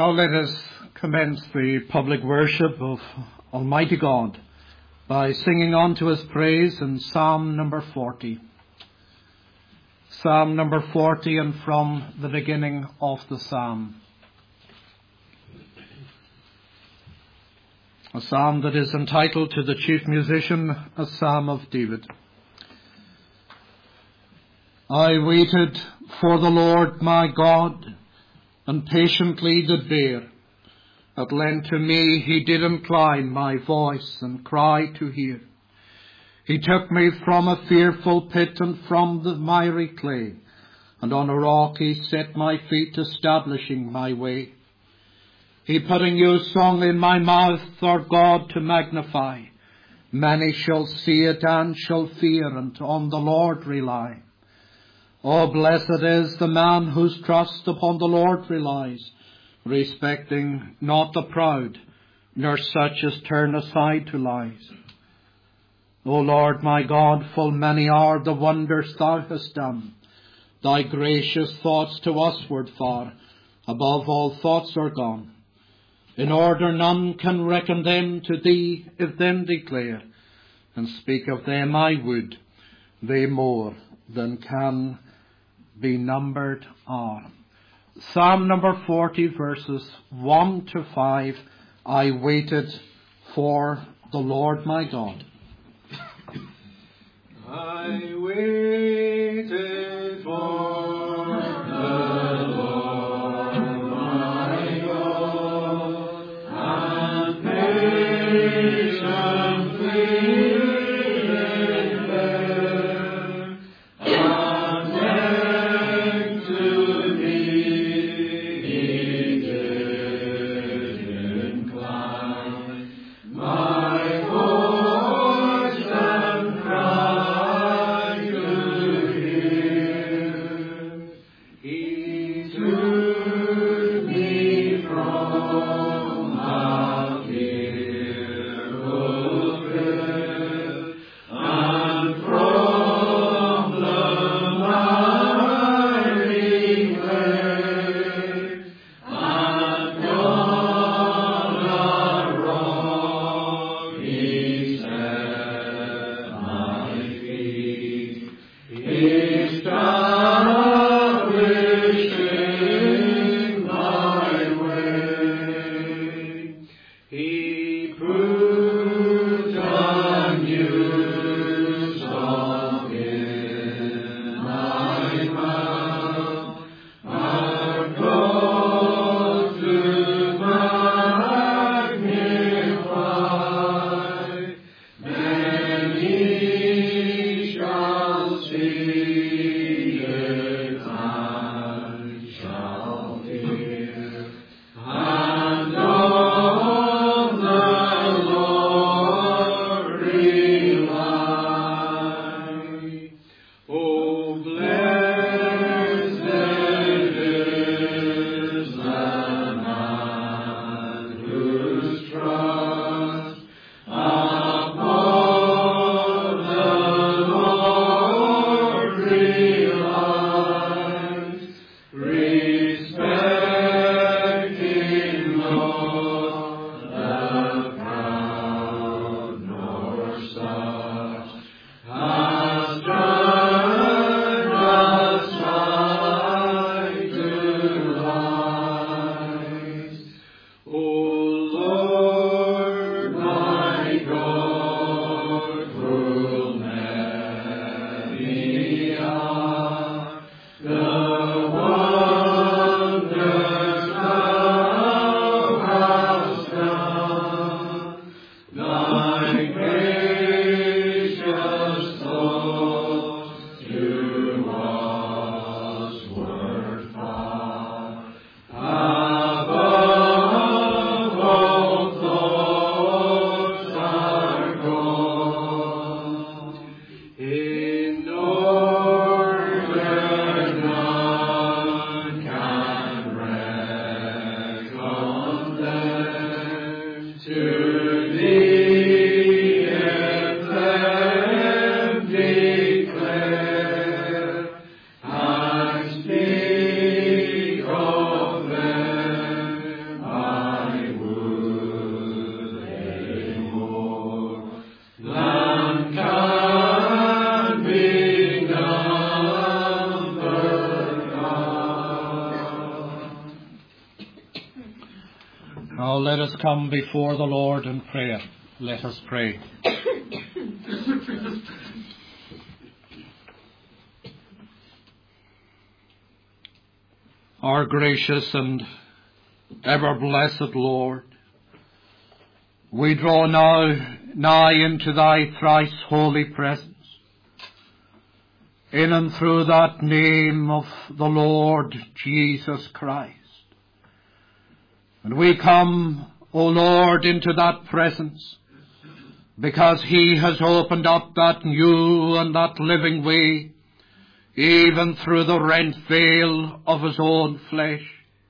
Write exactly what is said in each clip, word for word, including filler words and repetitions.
Now let us commence the public worship of Almighty God by singing unto His praise in Psalm number forty. Psalm number forty, and from the beginning of the psalm. A psalm that is entitled to the chief musician, a psalm of David. I waited for the Lord my God, and patiently did bear. At length to me he did incline my voice, and cry to hear. He took me from a fearful pit, and from the miry clay, and on a rock he set my feet, establishing my way. He put a new song in my mouth, our God to magnify. Many shall see it and shall fear, and on the Lord rely. Oh, blessed is the man whose trust upon the Lord relies, respecting not the proud, nor such as turn aside to lies. O Lord my God, full many are the wonders thou hast done. Thy gracious thoughts to usward far, above all thoughts are gone. In order none can reckon them to thee, if them declare, and speak of them I would, they more than can be numbered are. Psalm number forty, verses one to five. I waited for the Lord my God. I waited for the Lord my God, and patiently did bear. And then to me he did incline my voice and cry to Well, let us come before the Lord in prayer. Let us pray. Our gracious and ever-blessed Lord, we draw now nigh into thy thrice holy presence, in and through that name of the Lord Jesus Christ. And we come, O Lord, into that presence because he has opened up that new and that living way, even through the rent veil of his own flesh.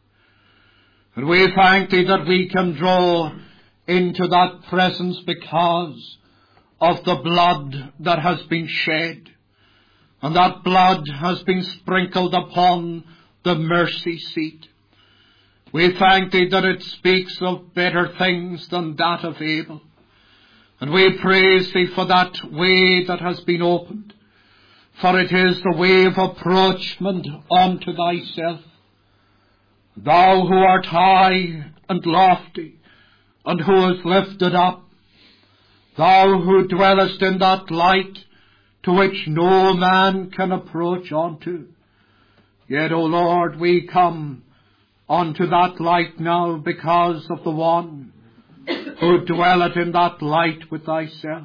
And we thank thee that we can draw into that presence because of the blood that has been shed. And that blood has been sprinkled upon the mercy seat. We thank thee that it speaks of better things than that of Abel. And we praise thee for that way that has been opened. For it is the way of approachment unto thyself. Thou who art high and lofty, and who is lifted up, thou who dwellest in that light to which no man can approach unto. Yet, O Lord, we come unto that light now because of the one who dwelleth in that light with thyself.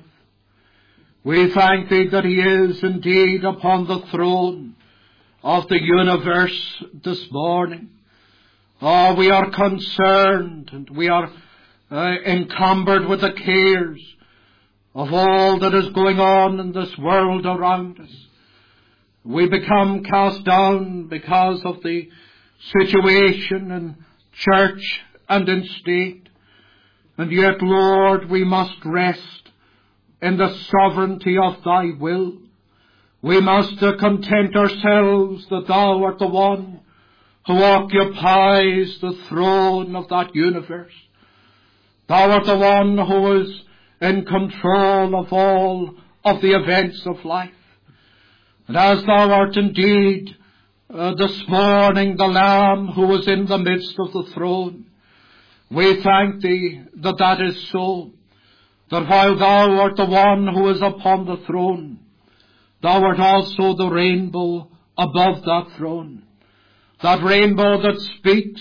We thank thee that he is indeed upon the throne of the universe this morning. Oh, we are concerned and we are uh, encumbered with the cares of all that is going on in this world around us. We become cast down because of the situation in church and in state. And yet, Lord, we must rest in the sovereignty of thy will. We must uh, content ourselves that thou art the one who occupies the throne of that universe. Thou art the one who is in control of all of the events of life. And as thou art indeed uh, this morning the Lamb who was in the midst of the throne, we thank thee that that is so. That while thou art the one who is upon the throne, thou art also the rainbow above that throne. That rainbow that speaks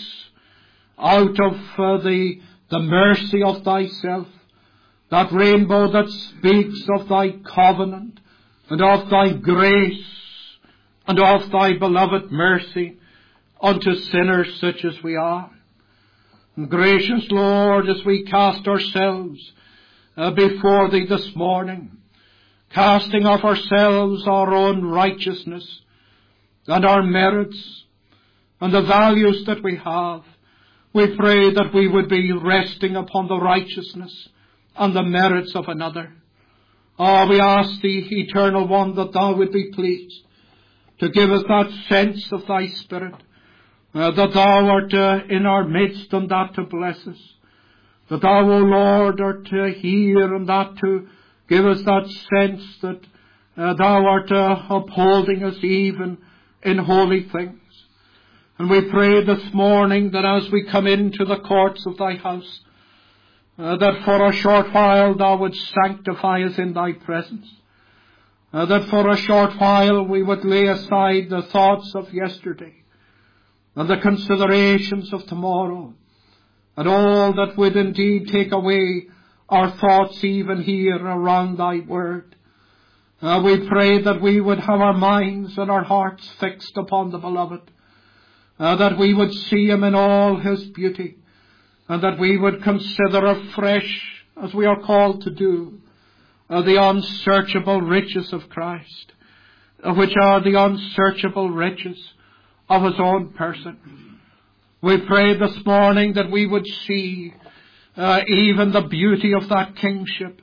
out of uh, the, the mercy of thyself. That rainbow that speaks of thy covenant and of thy grace and of thy beloved mercy unto sinners such as we are. And gracious Lord, as we cast ourselves uh, before thee this morning, casting off ourselves our own righteousness and our merits and the values that we have, we pray that we would be resting upon the righteousness and the merits of another. Oh, we ask thee, Eternal One, that thou would be pleased to give us that sense of thy Spirit, uh, that thou art uh, in our midst and that to bless us. That thou, O Lord, art uh, here and that to give us that sense that uh, thou art uh, upholding us even in holy things. And we pray this morning that as we come into the courts of thy house, uh, that for a short while thou wouldst sanctify us in thy presence. Uh, that for a short while we would lay aside the thoughts of yesterday and the considerations of tomorrow, and all that would indeed take away our thoughts even here around thy word. Uh, we pray that we would have our minds and our hearts fixed upon the beloved, uh, that we would see him in all his beauty, and that we would consider afresh, as we are called to do, uh, the unsearchable riches of Christ, uh, which are the unsearchable riches of his own person. We pray this morning that we would see uh, even the beauty of that kingship,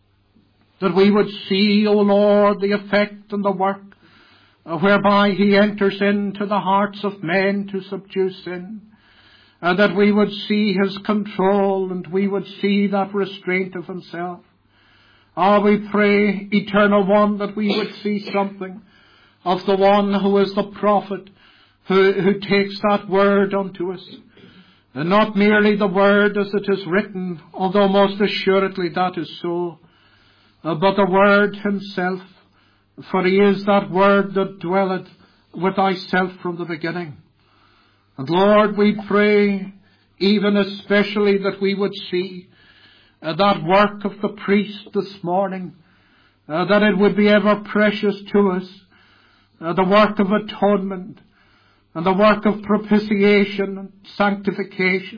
that we would see, O Lord, the effect and the work uh, whereby he enters into the hearts of men to subdue sin, and that we would see his control and we would see that restraint of himself. Ah, we pray, Eternal One, that we would see something of the one who is the prophet, who, who takes that word unto us, And not merely the word as it is written, although most assuredly that is so, uh, but the word himself, for he is that word that dwelleth with thyself from the beginning. And Lord, we pray even especially that we would see uh, that work of the priest this morning, uh, that it would be ever precious to us, uh, the work of atonement, and the work of propitiation and sanctification.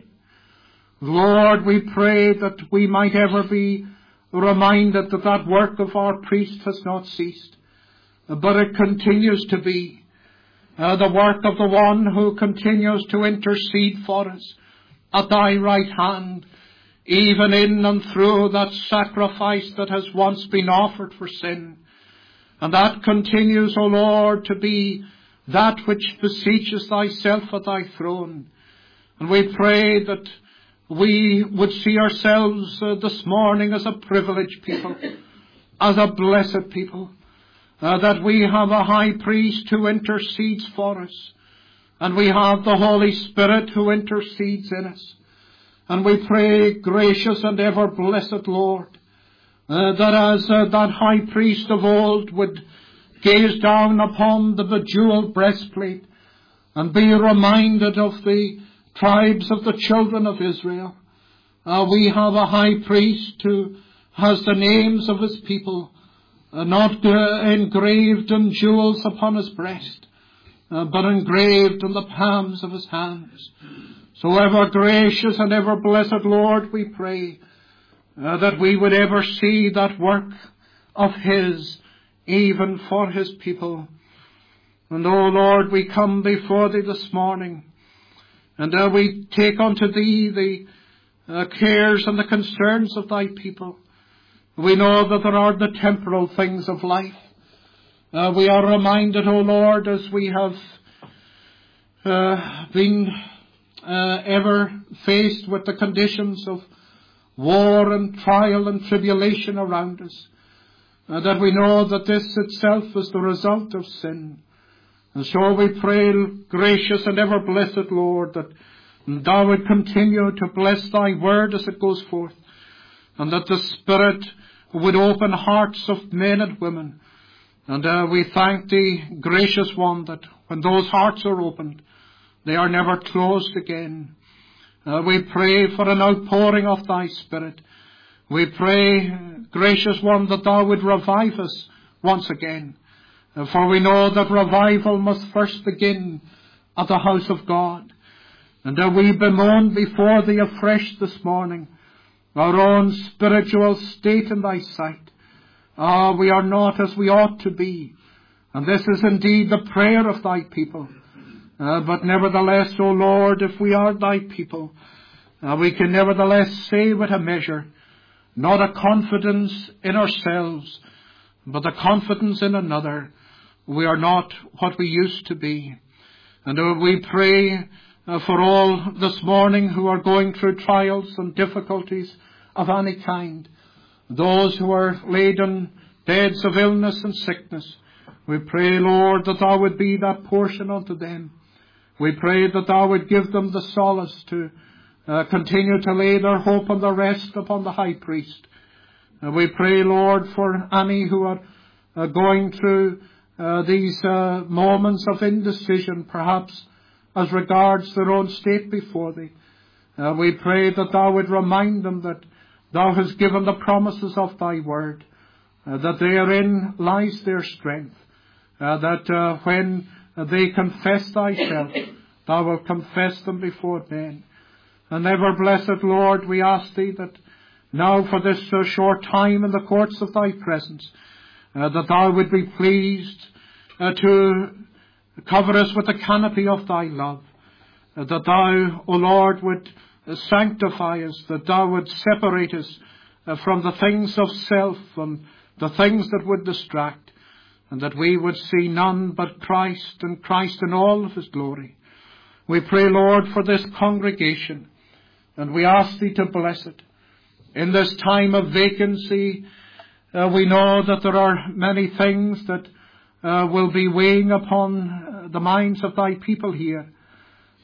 Lord, we pray that we might ever be reminded that that work of our priest has not ceased, but it continues to be uh, the work of the one who continues to intercede for us at thy right hand, even in and through that sacrifice that has once been offered for sin. And that continues, O Lord, to be that which beseeches thyself at thy throne. And we pray that we would see ourselves uh, this morning as a privileged people, as a blessed people, uh, that we have a high priest who intercedes for us, and we have the Holy Spirit who intercedes in us. And we pray, gracious and ever blessed Lord, uh, that as uh, that high priest of old would gaze down upon the bejeweled breastplate and be reminded of the tribes of the children of Israel, uh, we have a high priest who has the names of his people uh, not uh, engraved in jewels upon his breast, uh, but engraved in the palms of his hands. So ever gracious and ever blessed Lord, we pray uh, that we would ever see that work of his, even for his people. And, O Lord, we come before thee this morning, and uh, we take unto thee the uh, cares and the concerns of thy people. We know that there are the temporal things of life. Uh, we are reminded, O Lord, as we have uh, been uh, ever faced with the conditions of war and trial and tribulation around us, uh, that we know that this itself is the result of sin. And so we pray, gracious and ever blessed Lord, that thou would continue to bless thy word as it goes forth, and that the Spirit would open hearts of men and women. And uh, we thank thee, gracious one, that when those hearts are opened, they are never closed again. Uh, we pray for an outpouring of thy Spirit. We pray, gracious one, that thou would revive us once again. Uh, for we know that revival must first begin at the house of God. And uh, we bemoan before thee afresh this morning our own spiritual state in thy sight. Ah, we are not as we ought to be. And this is indeed the prayer of thy people. Uh, but nevertheless, O Lord, if we are thy people, uh, we can nevertheless say with a measure, not a confidence in ourselves, but a confidence in another. We are not what we used to be. And uh, we pray uh, for all this morning who are going through trials and difficulties of any kind, those who are laden beds of illness and sickness. We pray, Lord, that thou would be that portion unto them. We pray that thou would give them the solace to uh, continue to lay their hope and their rest upon the high priest. Uh, we pray, Lord, for any who are uh, going through uh, these uh, moments of indecision, perhaps as regards their own state before thee. Uh, we pray that thou would remind them that thou hast given the promises of thy word, uh, that therein lies their strength, uh, that uh, when they confess thyself, thou wilt confess them before men. And ever blessed Lord, we ask thee that now for this uh, short time in the courts of thy presence, uh, that thou would be pleased uh, to cover us with the canopy of thy love, uh, that thou, O Lord, would uh, sanctify us, that thou would separate us uh, from the things of self and the things that would distract, and that we would see none but Christ, and Christ in all of his glory. We pray, Lord, for this congregation, and we ask thee to bless it. In this time of vacancy, uh, we know that there are many things that uh, will be weighing upon uh, the minds of thy people here.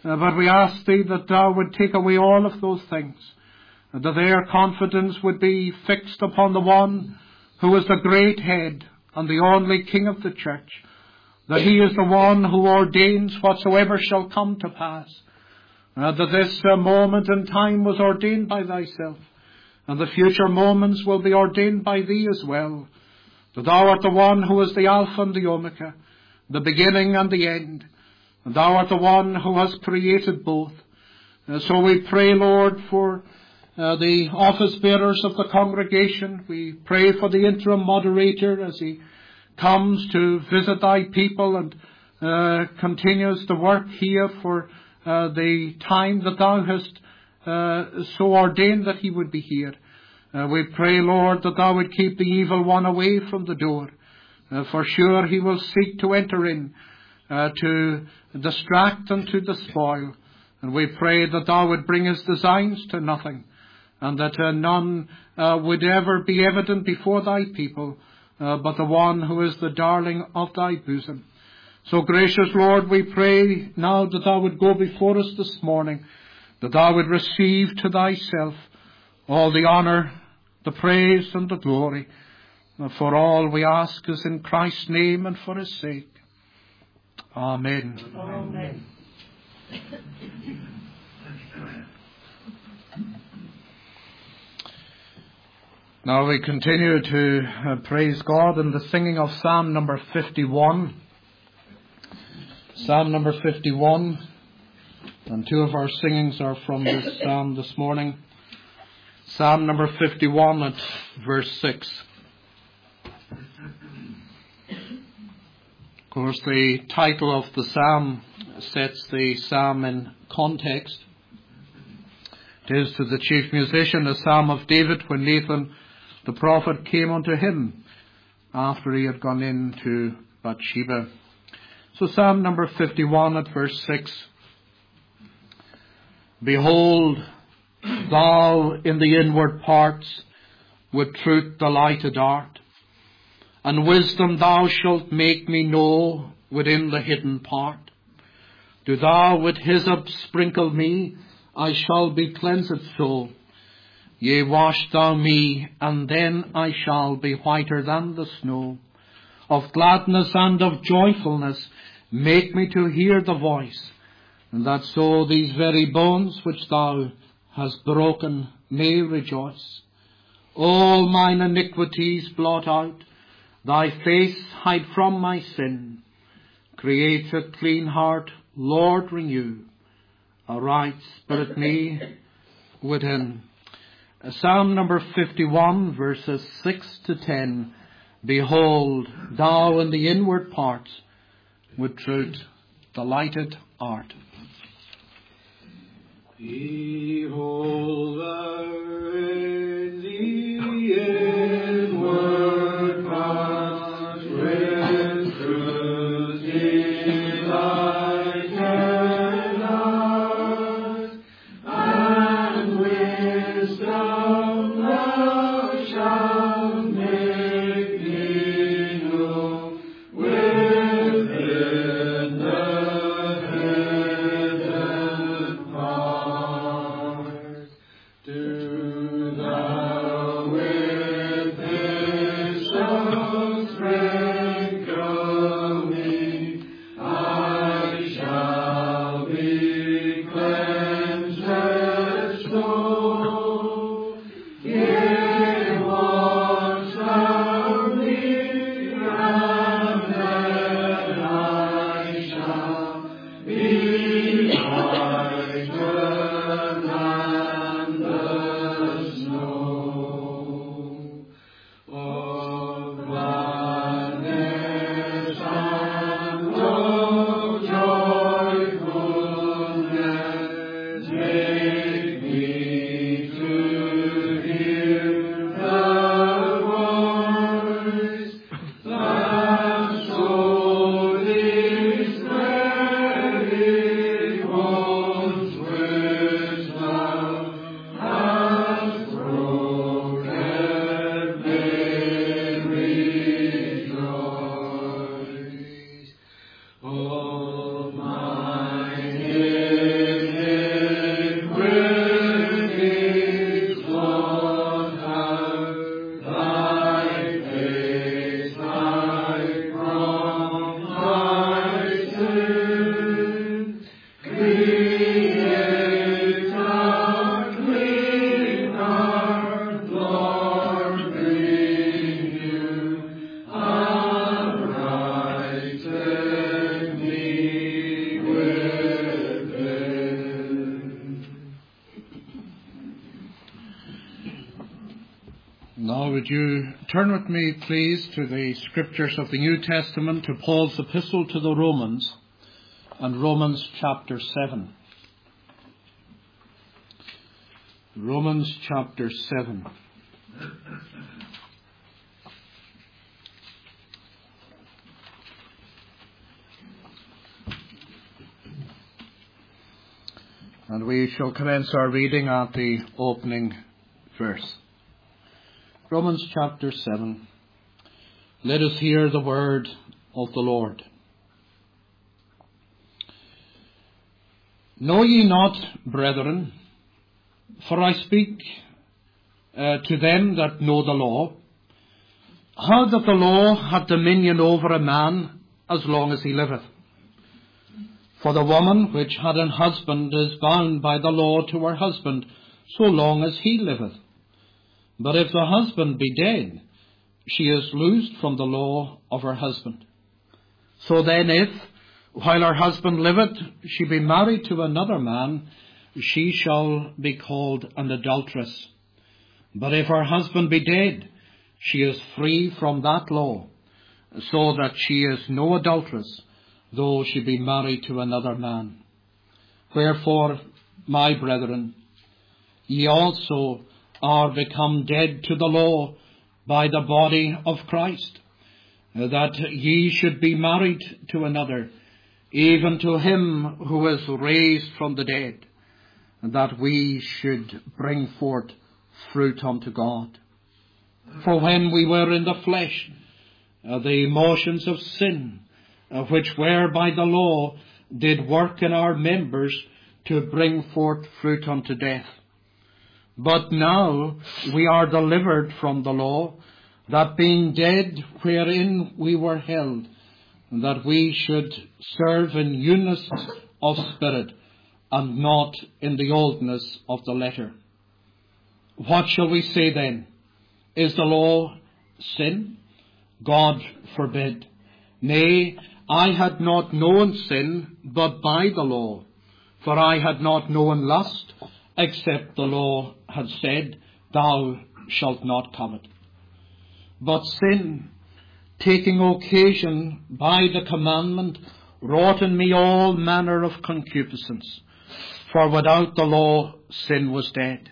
Uh, but we ask Thee that Thou would take away all of those things, and that their confidence would be fixed upon the one who is the great head and the only King of the church, that He is the one who ordains whatsoever shall come to pass, uh, that this uh, moment in time was ordained by Thyself, and the future moments will be ordained by Thee as well, that Thou art the one who is the Alpha and the Omega, the beginning and the end, and Thou art the one who has created both. Uh, so we pray, Lord, for uh, the office bearers of the congregation. We pray for the interim moderator as he comes to visit Thy people and uh, continues the work here for uh, the time that Thou hast uh, so ordained that he would be here. Uh, we pray, Lord, that Thou would keep the evil one away from the door. Uh, for sure he will seek to enter in uh, to distract and to despoil. And we pray that Thou would bring his designs to nothing, and that uh, none uh, would ever be evident before Thy people, uh, but the one who is the darling of Thy bosom. So, gracious Lord, we pray now that Thou would go before us this morning, that Thou would receive to Thyself all the honour, the praise and the glory. For all we ask is in Christ's name and for His sake. Amen. Amen. Now we continue to uh, praise God in the singing of Psalm number fifty-one. Psalm number fifty-one. And two of our singings are from this psalm this morning. Psalm number fifty-one at verse six. Of course, the title of the psalm sets the psalm in context. It is to the chief musician a psalm of David when Nathan the prophet came unto him after he had gone in to Bathsheba. So Psalm number fifty-one at verse six. Behold, Thou in the inward parts with truth delighted art, and wisdom Thou shalt make me know within the hidden part. Do Thou with hyssop sprinkle me, I shall be cleansed so. Yea, wash Thou me, and then I shall be whiter than the snow. Of gladness and of joyfulness make me to hear the voice, and that so these very bones which Thou hast broken may rejoice. All mine iniquities blot out, Thy face hide from my sin. Create a clean heart, Lord, renew a right spirit me within. Psalm number fifty-one, verses six to ten. Behold, Thou in the inward parts with truth delighted art. Behold, Thou in the inward parts with truth delighted art, and wisdom Thou shalt make me know within the hidden parts. Do Thou would you turn with me, please, to the scriptures of the New Testament, to Paul's epistle to the Romans, and Romans chapter seven. Romans chapter seven. And we shall commence our reading at the opening verse. Romans chapter seven. Let us hear the word of the Lord. Know ye not, brethren, for I speak uh, to them that know the law, how that the law hath dominion over a man as long as he liveth. For the woman which had an husband is bound by the law to her husband so long as he liveth. But if the husband be dead, she is loosed from the law of her husband. So then if, while her husband liveth, she be married to another man, she shall be called an adulteress. But if her husband be dead, she is free from that law, so that she is no adulteress, though she be married to another man. Wherefore, my brethren, ye also are become dead to the law by the body of Christ, that ye should be married to another, even to him who is raised from the dead, that we should bring forth fruit unto God. For when we were in the flesh, uh, the motions of sin, uh, which were by the law, did work in our members to bring forth fruit unto death. But now we are delivered from the law, that being dead wherein we were held, that we should serve in newness of spirit, and not in the oldness of the letter. What shall we say then? Is the law sin? God forbid. Nay, I had not known sin but by the law, for I had not known lust, except the law had said, Thou shalt not covet. But sin, taking occasion by the commandment, wrought in me all manner of concupiscence. For without the law sin was dead.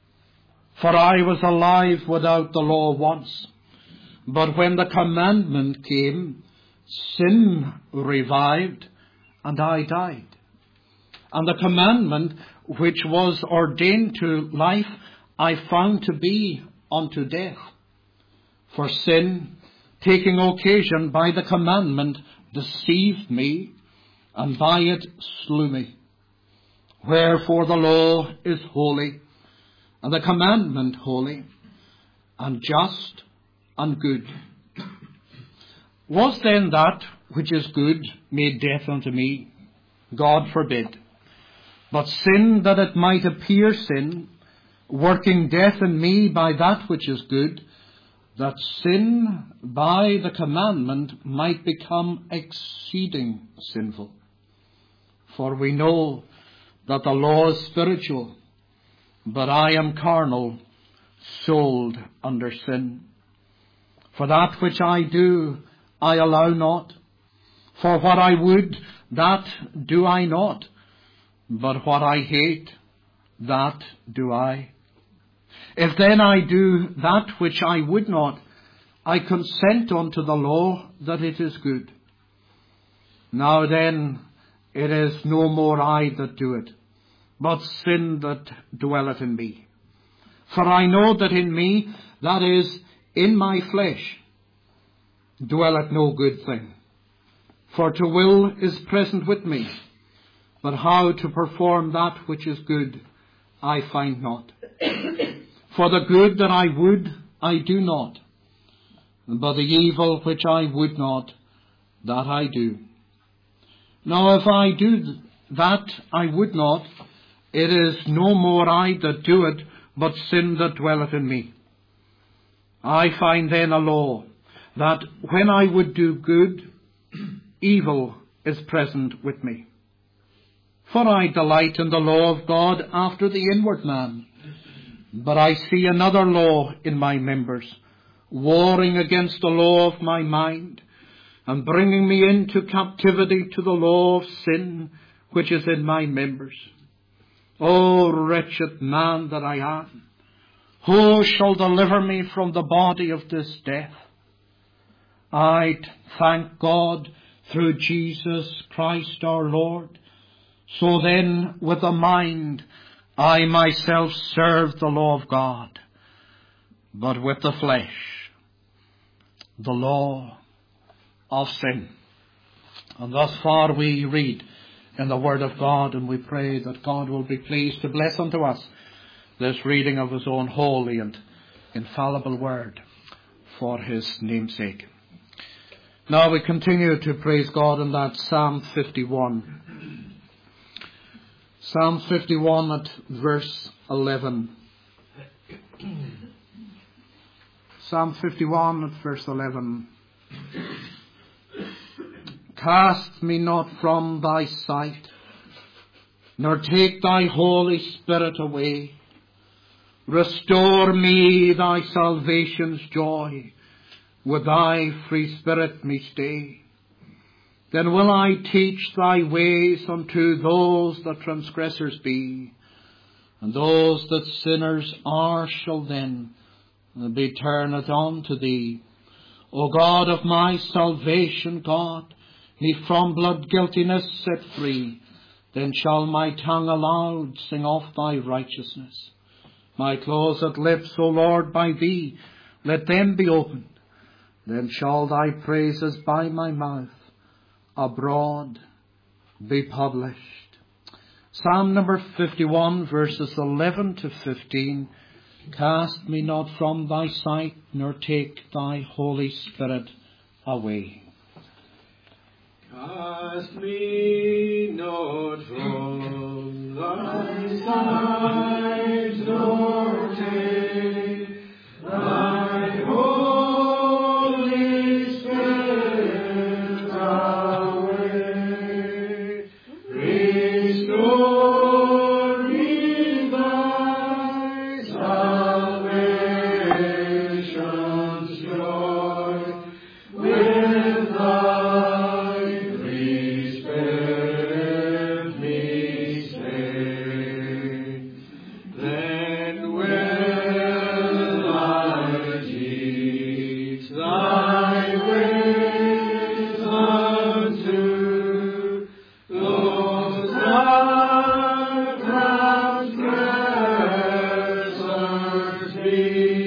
For I was alive without the law once. But when the commandment came, sin revived, and I died. And the commandment which was ordained to life, I found to be unto death. For sin, taking occasion by the commandment, deceived me, and by it slew me. Wherefore the law is holy, and the commandment holy, and just, and good. Was then that which is good made death unto me? God forbid. But sin, that it might appear sin, working death in me by that which is good, that sin by the commandment might become exceeding sinful. For we know that the law is spiritual, but I am carnal, sold under sin. For that which I do, I allow not. For what I would, that do I not. But what I hate, that do I. If then I do that which I would not, I consent unto the law that it is good. Now then, it is no more I that do it, but sin that dwelleth in me. For I know that in me, that is, in my flesh, dwelleth no good thing. For to will is present with me, but how to perform that which is good, I find not. For the good that I would, I do not, but the evil which I would not, that I do. Now if I do that I would not, it is no more I that do it, but sin that dwelleth in me. I find then a law, that when I would do good, evil is present with me. For I delight in the law of God after the inward man. But I see another law in my members, warring against the law of my mind, and bringing me into captivity to the law of sin which is in my members. O wretched man that I am, who shall deliver me from the body of this death? I thank God through Jesus Christ our Lord. So then, with the mind, I myself serve the law of God, but with the flesh, the law of sin. And thus far we read in the Word of God, and we pray that God will be pleased to bless unto us this reading of His own holy and infallible Word for His name's sake. Now we continue to praise God in that Psalm fifty-one. Psalm fifty-one at verse eleven. Psalm fifty-one at verse eleven. Cast me not from thy sight, nor take thy Holy Spirit away. Restore me thy salvation's joy, with thy free spirit me stay. Then will I teach thy ways unto those that transgressors be, and those that sinners are shall then be turned unto thee. O God of my salvation, God, me from blood guiltiness set free. Then shall my tongue aloud sing of thy righteousness. My closed lips, O Lord, by thee, let them be opened. Then shall thy praises by my mouth abroad be published. Psalm number fifty-one, verses eleven to fifteen. Cast me not from thy sight, nor take thy Holy Spirit away. Cast me not from thy sight, nor take thy Holy Spirit away. Restore me thy salvation's joy, with thy free spirit me stay. Then will I teach thy ways unto those that transgressors be,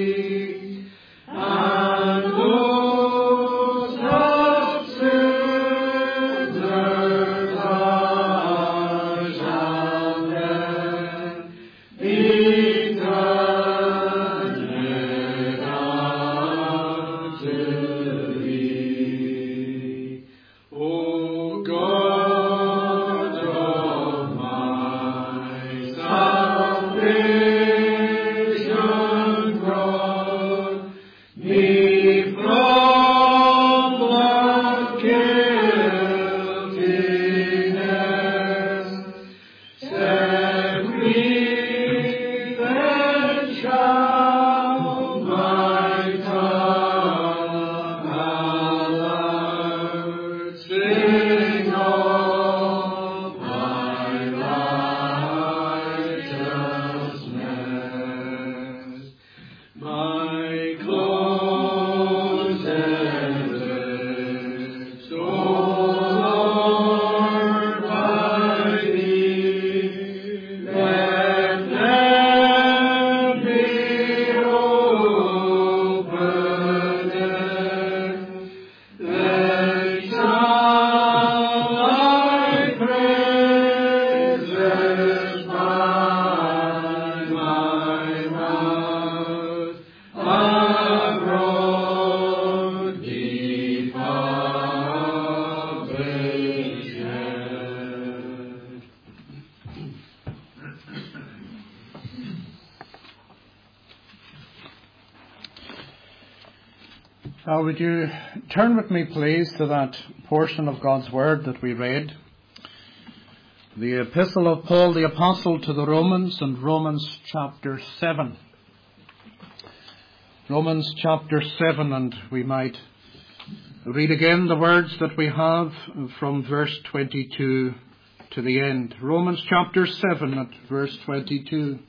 and those that sinners are shall then be turned unto thee. O God of my salvation, brought me from blood guiltiness. Set free, then shall my tongue aloud sing of thy righteousness. My closed lips, O Lord, by thee, let them be opened. Then shall thy praises by my mouth abroad be published. Now would you turn with me, please, to that portion of God's Word that we read. The Epistle of Paul the Apostle to the Romans, and Romans chapter seven. Romans chapter seven, and we might read again the words that we have from verse twenty-two to the end. Romans chapter seven at verse twenty-two.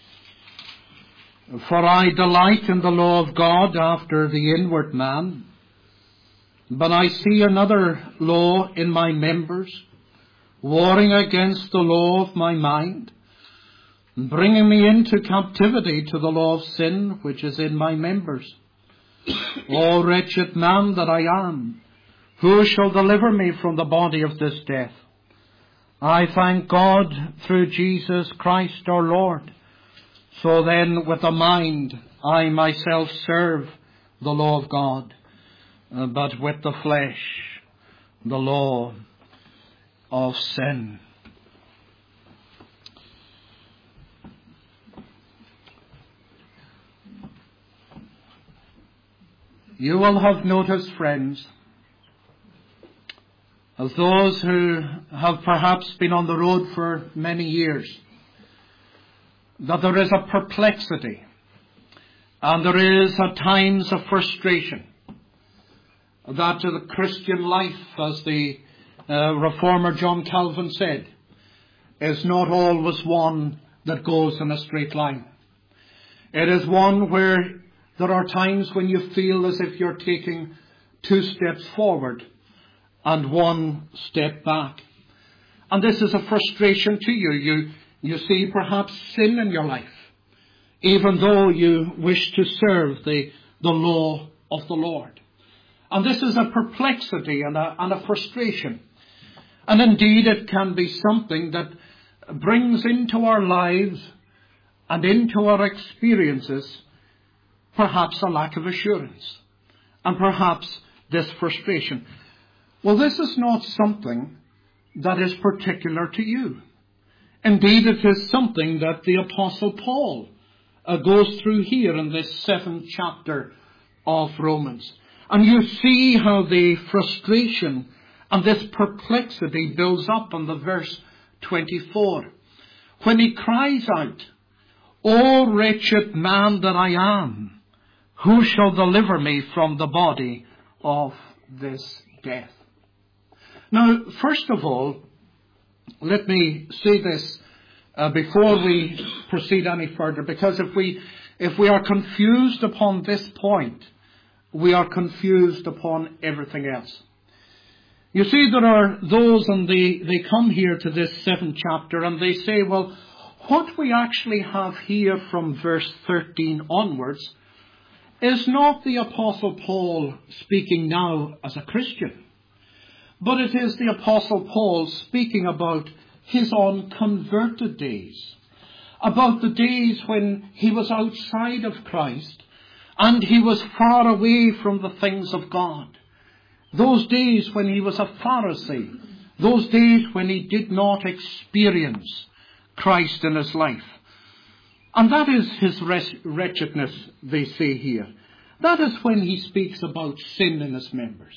For I delight in the law of God after the inward man, but I see another law in my members, warring against the law of my mind, bringing me into captivity to the law of sin which is in my members. O wretched man that I am, who shall deliver me from the body of this death? I thank God through Jesus Christ our Lord. So then with the mind I myself serve the law of God, uh, but with the flesh the law of sin. You will have noticed, friends, as those who have perhaps been on the road for many years, that there is a perplexity and there is at times a frustration that the Christian life, as the uh, reformer John Calvin said, is not always one that goes in a straight line. It is one where there are times when you feel as if you're taking two steps forward and one step back. And this is a frustration to you. You, you see perhaps sin in your life, even though you wish to serve the, the law of the Lord. And this is a perplexity and a, and a frustration. And indeed it can be something that brings into our lives and into our experiences perhaps a lack of assurance, and perhaps this frustration. Well, this is not something that is particular to you. Indeed, it is something that the Apostle Paul uh, goes through here in this seventh chapter of Romans. And you see how the frustration and this perplexity builds up in the verse twenty-four. When he cries out, O wretched man that I am, who shall deliver me from the body of this death? Now, first of all, let me say this uh, before we proceed any further, because if we if we are confused upon this point, we are confused upon everything else. You see, there are those, and they, they come here to this seventh chapter, and they say, well, what we actually have here from verse thirteen onwards is not the Apostle Paul speaking now as a Christian, but it is the Apostle Paul speaking about his unconverted days, about the days when he was outside of Christ and he was far away from the things of God. Those days when he was a Pharisee, those days when he did not experience Christ in his life. And that is his wretchedness, they say here. That is when he speaks about sin in his members.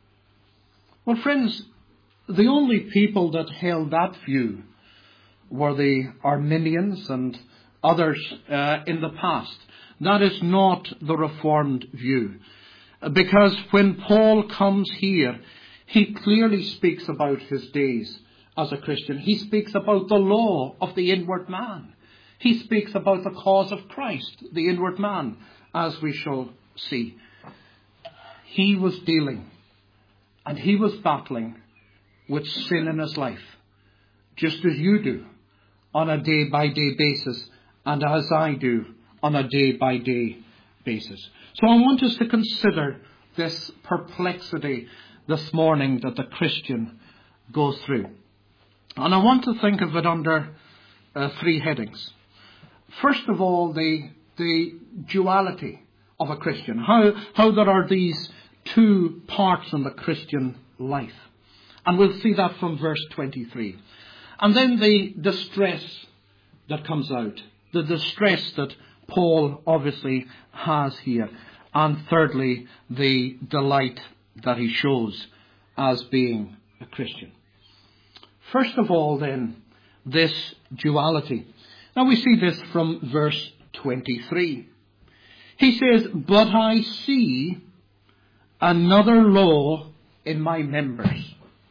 Well, friends, the only people that held that view were the Arminians and others uh, in the past. That is not the Reformed view. Because when Paul comes here, he clearly speaks about his days as a Christian. He speaks about the law of the inward man. He speaks about the cause of Christ, the inward man, as we shall see. He was dealing and he was battling with sin in his life, just as you do on a day-by-day basis, and as I do on a day-by-day basis. So I want us to consider this perplexity this morning that the Christian goes through. And I want to think of it under uh, three headings. First of all, the the duality of a Christian. How, how there are these two parts in the Christian life. And we'll see that from verse twenty-three. And then the distress that comes out. The distress that Paul obviously has here. And thirdly, the delight that he shows as being a Christian. First of all, then, this duality. Now we see this from verse twenty-three. He says, but I see another law in my members.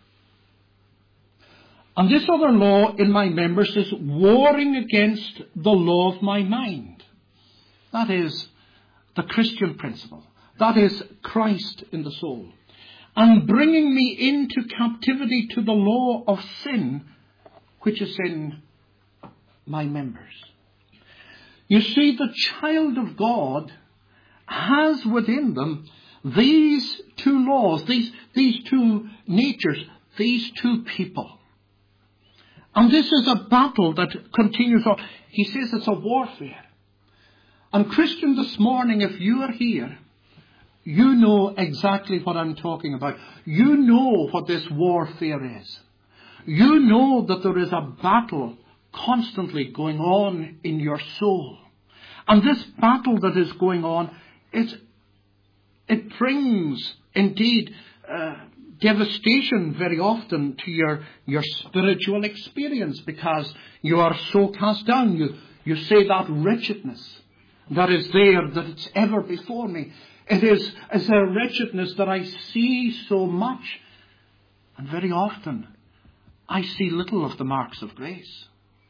And this other law in my members is warring against the law of my mind. That is the Christian principle. That is Christ in the soul. And bringing me into captivity to the law of sin, which is in my members. You see, the child of God has within them these two laws, these, these two natures, these two people. And this is a battle that continues on. He says it's a warfare. And Christian, this morning, if you are here, you know exactly what I'm talking about. You know what this warfare is. You know that there is a battle constantly going on in your soul. And this battle that is going on, it, it brings, indeed, uh, devastation very often to your, your spiritual experience, because you are so cast down. You, you say that wretchedness that is there, that it's ever before me. It is as a wretchedness that I see so much. And very often, I see little of the marks of grace.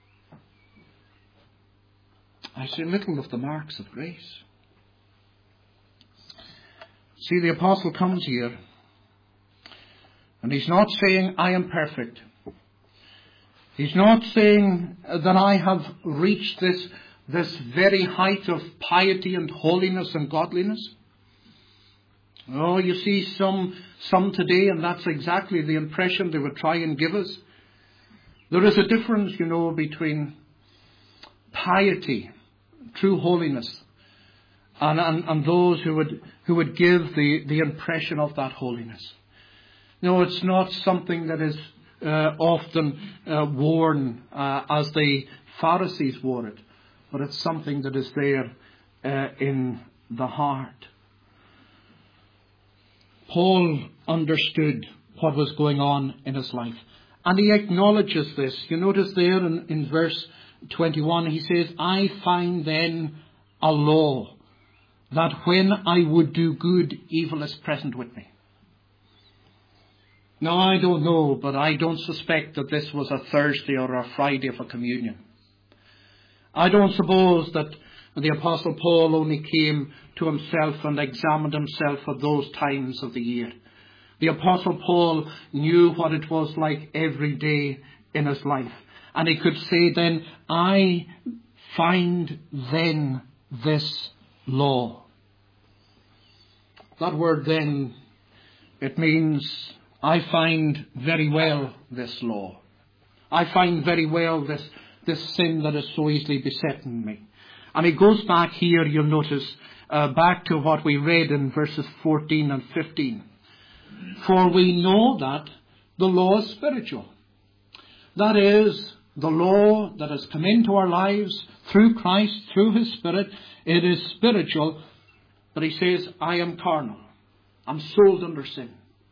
I see little of the marks of grace. See, the apostle comes here, and he's not saying, I am perfect. He's not saying that I have reached this, this very height of piety and holiness and godliness. Oh, you see some, some today, and that's exactly the impression they would try and give us. There is a difference, you know, between piety, true holiness, and, and, and those who would, who would give the, the impression of that holiness. No, it's not something that is uh, often uh, worn uh, as the Pharisees wore it, but it's something that is there uh, in the heart. Paul understood what was going on in his life, and he acknowledges this. You notice there in, in verse twenty-one, he says, I find then a law, that when I would do good, evil is present with me. Now, I don't know, but I don't suspect that this was a Thursday or a Friday for communion. I don't suppose that the Apostle Paul only came to himself and examined himself at those times of the year. The Apostle Paul knew what it was like every day in his life. And he could say then, I find then this law. That word then, it means I find very well this law. I find very well this, this sin that is so easily besetting me. And it goes back here, you'll notice, uh, back to what we read in verses fourteen and fifteen. For we know that the law is spiritual. That is, the law that has come into our lives through Christ, through His Spirit, it is spiritual. But he says, I am carnal. I'm sold under sin.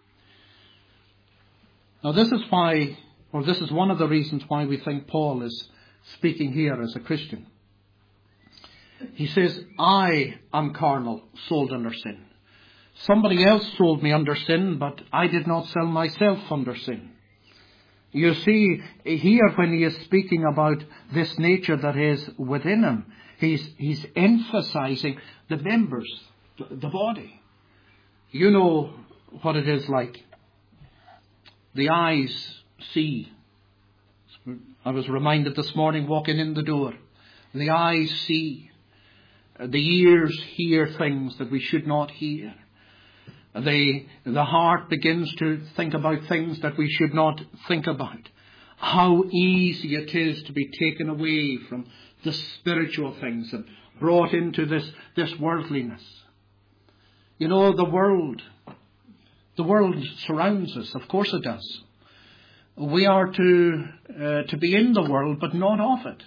Now this is why, or this is one of the reasons why we think Paul is speaking here as a Christian. He says, I am carnal, sold under sin. Somebody else sold me under sin, but I did not sell myself under sin. You see, here when he is speaking about this nature that is within him, he's, he's emphasizing the members, the body. You know what it is like. The eyes see. I was reminded this morning walking in the door. The eyes see. The ears hear things that we should not hear. The, the heart begins to think about things that we should not think about. How easy it is to be taken away from the spiritual things and brought into this, this worldliness. You know, the world, the world surrounds us. Of course it does. We are to, uh, to be in the world, but not of it.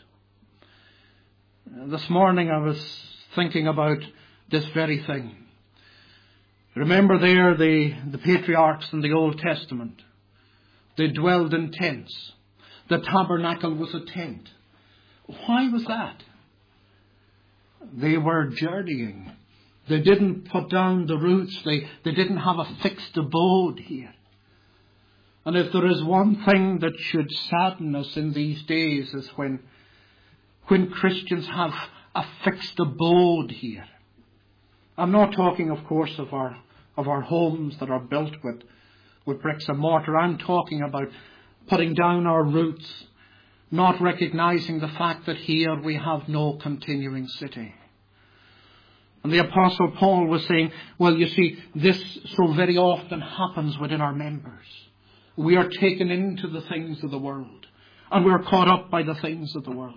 This morning I was thinking about this very thing. Remember there the, the patriarchs in the Old Testament. They dwelled in tents. The tabernacle was a tent. Why was that? They were journeying They didn't put down the roots. They, they didn't have a fixed abode here. And if there is one thing that should sadden us in these days is when, when Christians have a fixed abode here. I'm not talking, of course, of our, of our homes that are built with, with bricks and mortar. I'm talking about putting down our roots, not recognizing the fact that here we have no continuing city. And the Apostle Paul was saying, well, you see, this so very often happens within our members. We are taken into the things of the world, and we're caught up by the things of the world.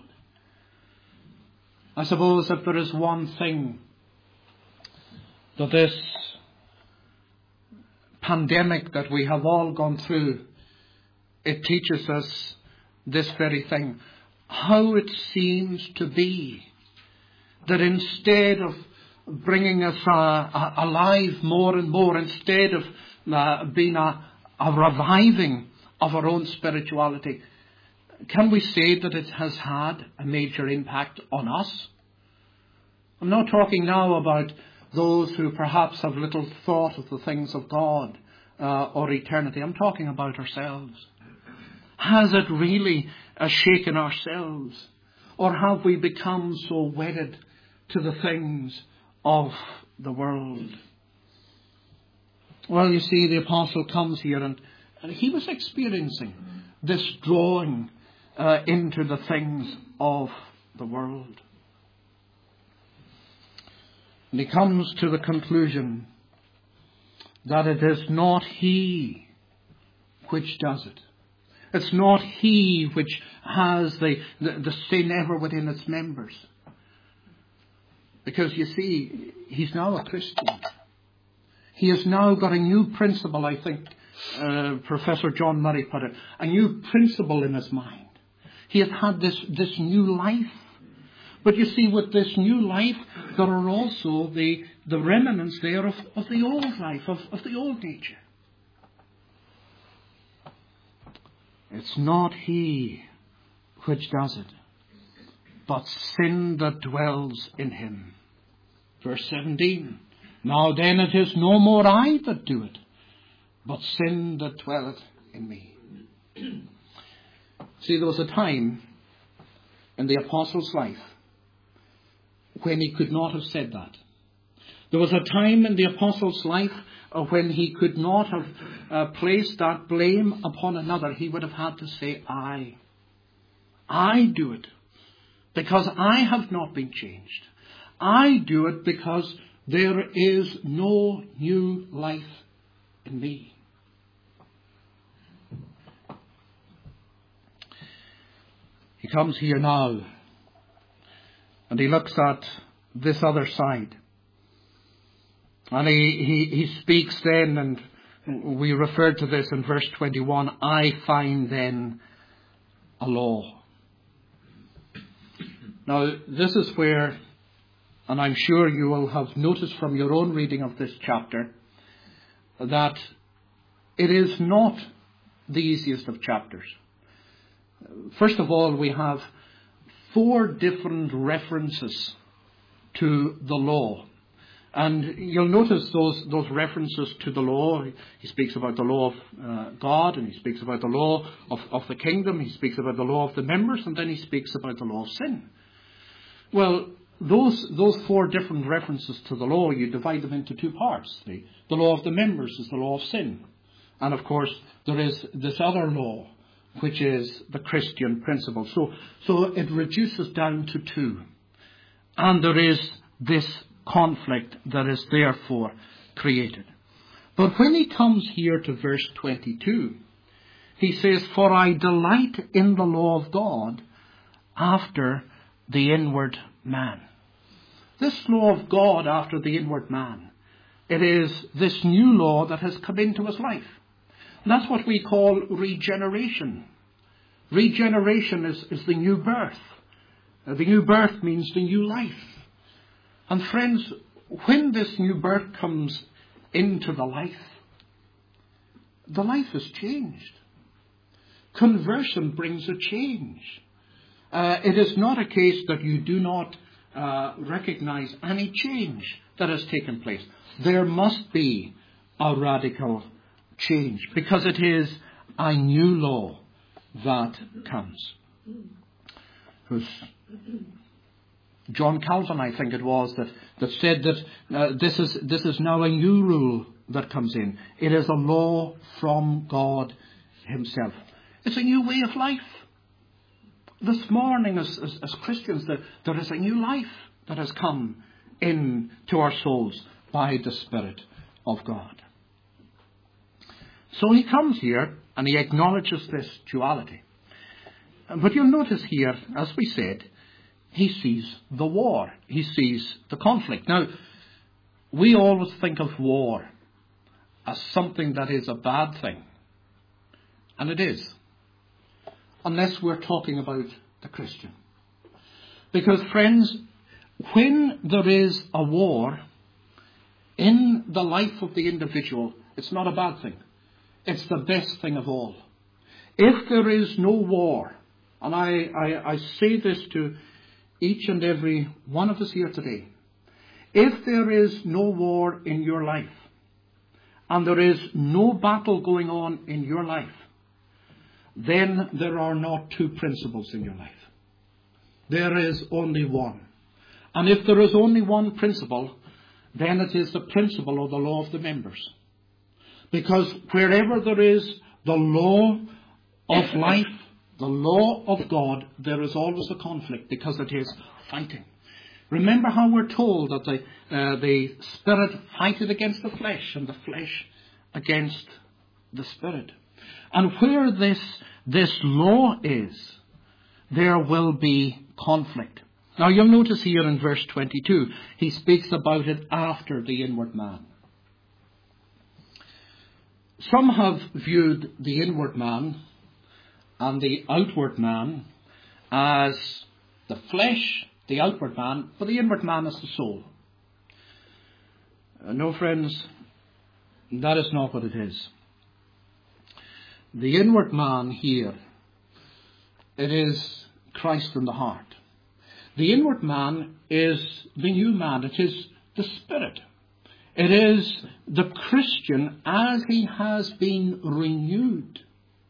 I suppose if there is one thing that this pandemic that we have all gone through, it teaches us this very thing. How it seems to be that instead of bringing us uh, uh, alive more and more, instead of uh, being a, a reviving of our own spirituality, can we say that it has had a major impact on us? I'm not talking now about those who perhaps have little thought of the things of God uh, or eternity. I'm talking about ourselves. Has it really uh, shaken ourselves? Or have we become so wedded to the things of the world? Well, you see, the apostle comes here and, and he was experiencing this drawing uh, into the things of the world. And he comes to the conclusion that it is not he which does it. It's not he which has the, the, the sin ever within its members. Because you see, he's now a Christian. He has now got a new principle, I think uh, Professor John Murray put it, a new principle in his mind. He has had this, this new life. But you see, with this new life, there are also the, the remnants there of, of the old life, of, of the old nature. It's not he which does it, but sin that dwells in him. Verse seventeen. Now then it is no more I that do it, but sin that dwelleth in me. See, there was a time in the apostle's life when he could not have said that. There was a time in the apostle's life uh, when he could not have uh, placed that blame upon another. He would have had to say, I. I do it because I have not been changed. I do it because there is no new life in me. He comes here now and he looks at this other side. And he, he, he speaks then, and we referred to this in verse twenty-one, I find then a law. Now, this is where, and I'm sure you will have noticed from your own reading of this chapter, that it is not the easiest of chapters. First of all, we have four different references to the law. And you'll notice those, those references to the law. He speaks about the law of uh, God, and he speaks about the law of, of the kingdom. He speaks about the law of the members, and then he speaks about the law of sin. Well, those those four different references to the law, you divide them into two parts. The, the law of the members is the law of sin. And of course, there is this other law, which is the Christian principle. So, so it reduces down to two. And there is this conflict that is therefore created. But when he comes here to verse twenty-two, he says, for I delight in the law of God after the inward man. This law of God after the inward man, it is this new law that has come into his life. And that's what we call regeneration. Regeneration is, is the new birth. Uh, the new birth means the new life. And friends, when this new birth comes into the life, the life is changed. Conversion brings a change. Uh, it is not a case that you do not uh, recognize any change that has taken place. There must be a radical change, because it is a new law that comes. Who's John Calvin, I think it was, that, that said that uh, this is this is now a new rule that comes in. It is a law from God himself. It's a new way of life. This morning, as, as, as Christians, there, there is a new life that has come into our souls by the Spirit of God. So he comes here and he acknowledges this duality. But you'll notice here, as we said, he sees the war. He sees the conflict. Now, we always think of war as something that is a bad thing. And it is. Unless we're talking about the Christian. Because, friends, when there is a war in the life of the individual, it's not a bad thing. It's the best thing of all. If there is no war, and I, I, I say this to each and every one of us here today, if there is no war in your life, and there is no battle going on in your life, then there are not two principles in your life. There is only one. And if there is only one principle, then it is the principle of the law of the members. Because wherever there is the law of life, the law of God, there is always a conflict, because it is fighting. Remember how we're told that the, uh, the Spirit fighteth against the flesh, and the flesh against the Spirit. And where this, this law is, there will be conflict. Now you'll notice here in verse twenty-two, he speaks about it after the inward man. Some have viewed the inward man and the outward man as the flesh, the outward man, but the inward man is the soul. Uh, no, friends, that is not what it is. The inward man here, it is Christ in the heart. The inward man is the new man. It is the Spirit. It is the Christian as he has been renewed.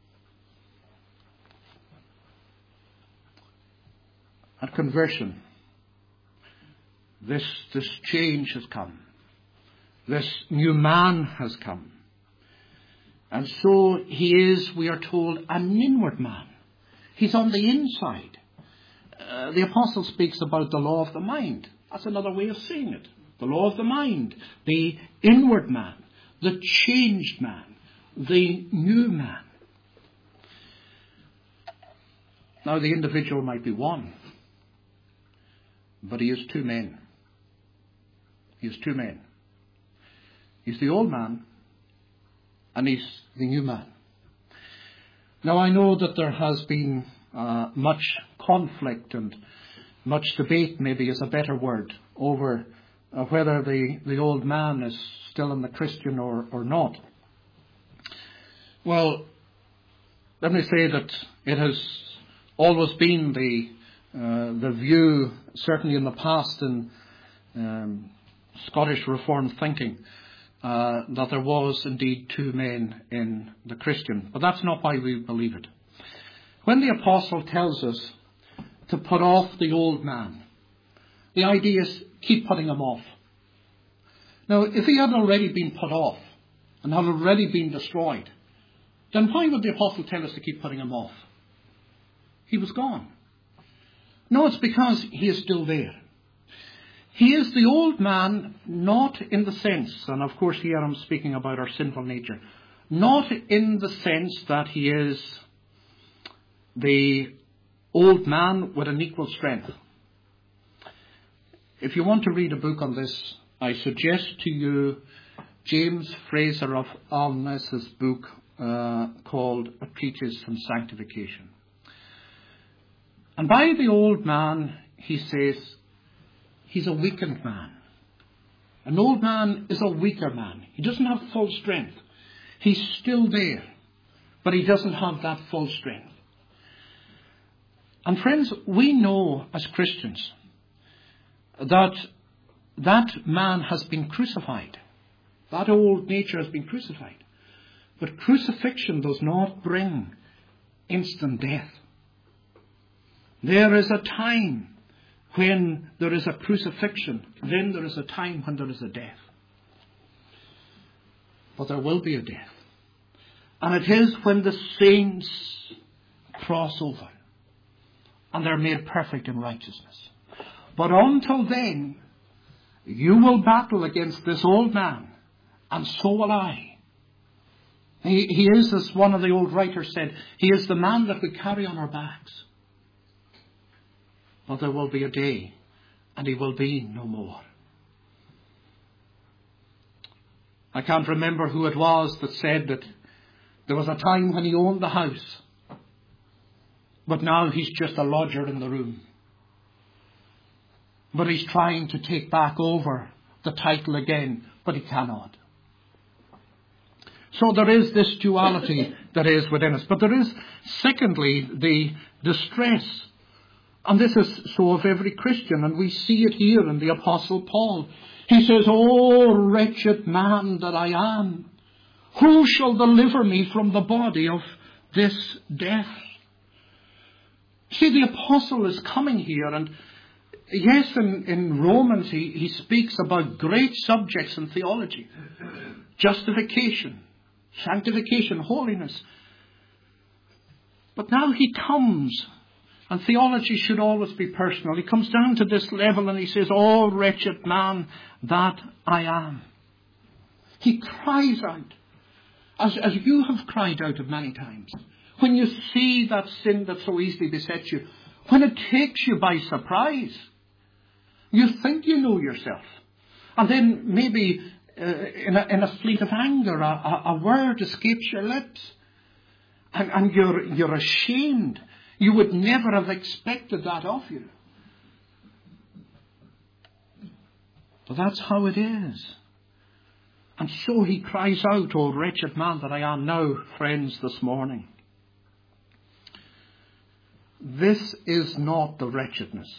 At conversion, this, this change has come. This new man has come. And so he is, we are told, an inward man. He's on the inside. Uh, the apostle speaks about the law of the mind. That's another way of saying it. The law of the mind. The inward man. The changed man. The new man. Now the individual might be one. But he is two men. He is two men. He's the old man. And he's the new man. Now I know that there has been uh, much conflict and much debate, maybe is a better word, over uh, whether the, the old man is still in the Christian or, or not. Well, let me say that it has always been the uh, the view, certainly in the past in um, Scottish Reformed thinking, Uh, that there was indeed two men in the Christian. But that's not why we believe it. When the apostle tells us to put off the old man, the idea is keep putting him off. Now, if he had already been put off and had already been destroyed, then why would the apostle tell us to keep putting him off? He was gone. No, it's because he is still there. He is the old man, not in the sense, and of course here I'm speaking about our sinful nature, not in the sense that he is the old man with an equal strength. If you want to read a book on this, I suggest to you James Fraser of Alness's book uh, called A Treatise on Sanctification. And by the old man, he says, he's a weakened man. An old man is a weaker man. He doesn't have full strength. He's still there, but he doesn't have that full strength. And friends, we know as Christians that that man has been crucified. That old nature has been crucified. But crucifixion does not bring instant death. There is a time when there is a crucifixion. Then there is a time when there is a death. But there will be a death. And it is when the saints cross over and they're made perfect in righteousness. But until then, you will battle against this old man, and so will I. He, he is, as one of the old writers said, he is the man that we carry on our backs. But there will be a day, and he will be no more. I can't remember who it was that said that there was a time when he owned the house, but now he's just a lodger in the room. But he's trying to take back over the title again, but he cannot. So there is this duality that is within us. But there is, secondly, the distress. And this is so of every Christian, and we see it here in the Apostle Paul. He says, "O wretched man that I am, who shall deliver me from the body of this death?" See, the Apostle is coming here, and yes, in, in Romans he, he speaks about great subjects in theology. Justification, sanctification, holiness. But now he comes, and theology should always be personal. He comes down to this level and he says, "Oh, wretched man that I am." He cries out, as, as you have cried out at many times. When you see that sin that so easily besets you, when it takes you by surprise, you think you know yourself. And then maybe uh, in, a, in a fleet of anger, a, a, a word escapes your lips. And, and you're, you're ashamed. You would never have expected that of you. But that's how it is. And so he cries out, "O wretched man that I am." Now, friends, this morning, this is not the wretchedness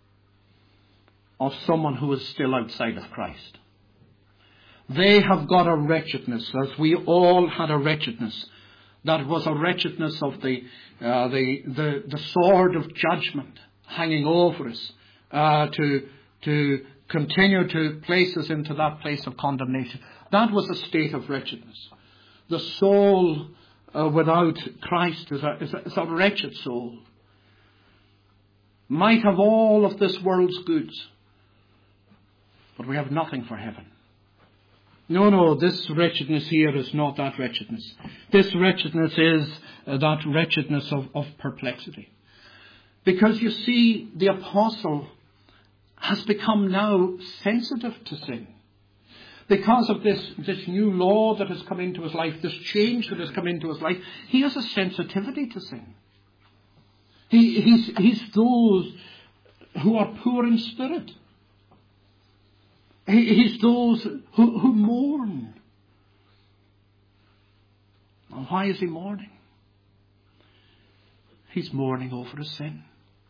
of someone who is still outside of Christ. They have got a wretchedness, as we all had a wretchedness. That was a wretchedness of the uh, the, the the sword of judgment hanging over us, uh, to to continue to place us into that place of condemnation. That was a state of wretchedness. The soul uh, without Christ is a, is a is a wretched soul. Might have all of this world's goods, but we have nothing for heaven. No, no, this wretchedness here is not that wretchedness. This wretchedness is uh, that wretchedness of, of perplexity. Because you see, the apostle has become now sensitive to sin. Because of this, this new law that has come into his life, this change that has come into his life, he has a sensitivity to sin. He, he's, he's those who are poor in spirit. He, he's those who, who mourn. And why is he mourning? He's mourning over his sin.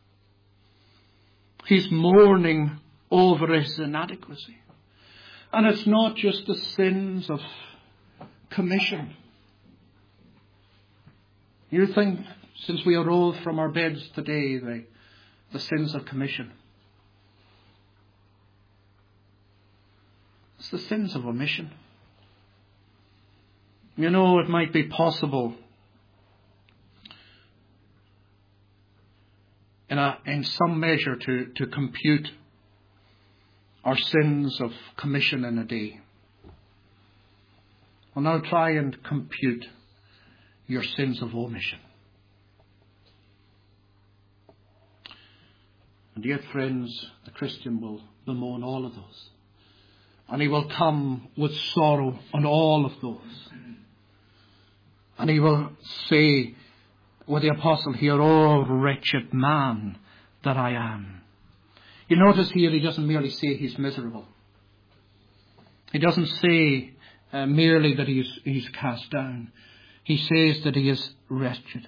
He's mourning over his inadequacy. And it's not just the sins of commission. You think, since we arose from our beds today, the, the sins of commission. It's the sins of omission. You know, it might be possible in, a, in some measure to, to compute our sins of commission in a day. Well, now try and compute your sins of omission. And yet, friends, the Christian will bemoan all of those. And he will come with sorrow on all of those. And he will say with the apostle here, "Oh, wretched man that I am." You notice here he doesn't merely say he's miserable. He doesn't say uh, merely that he's, he's cast down. He says that he is wretched.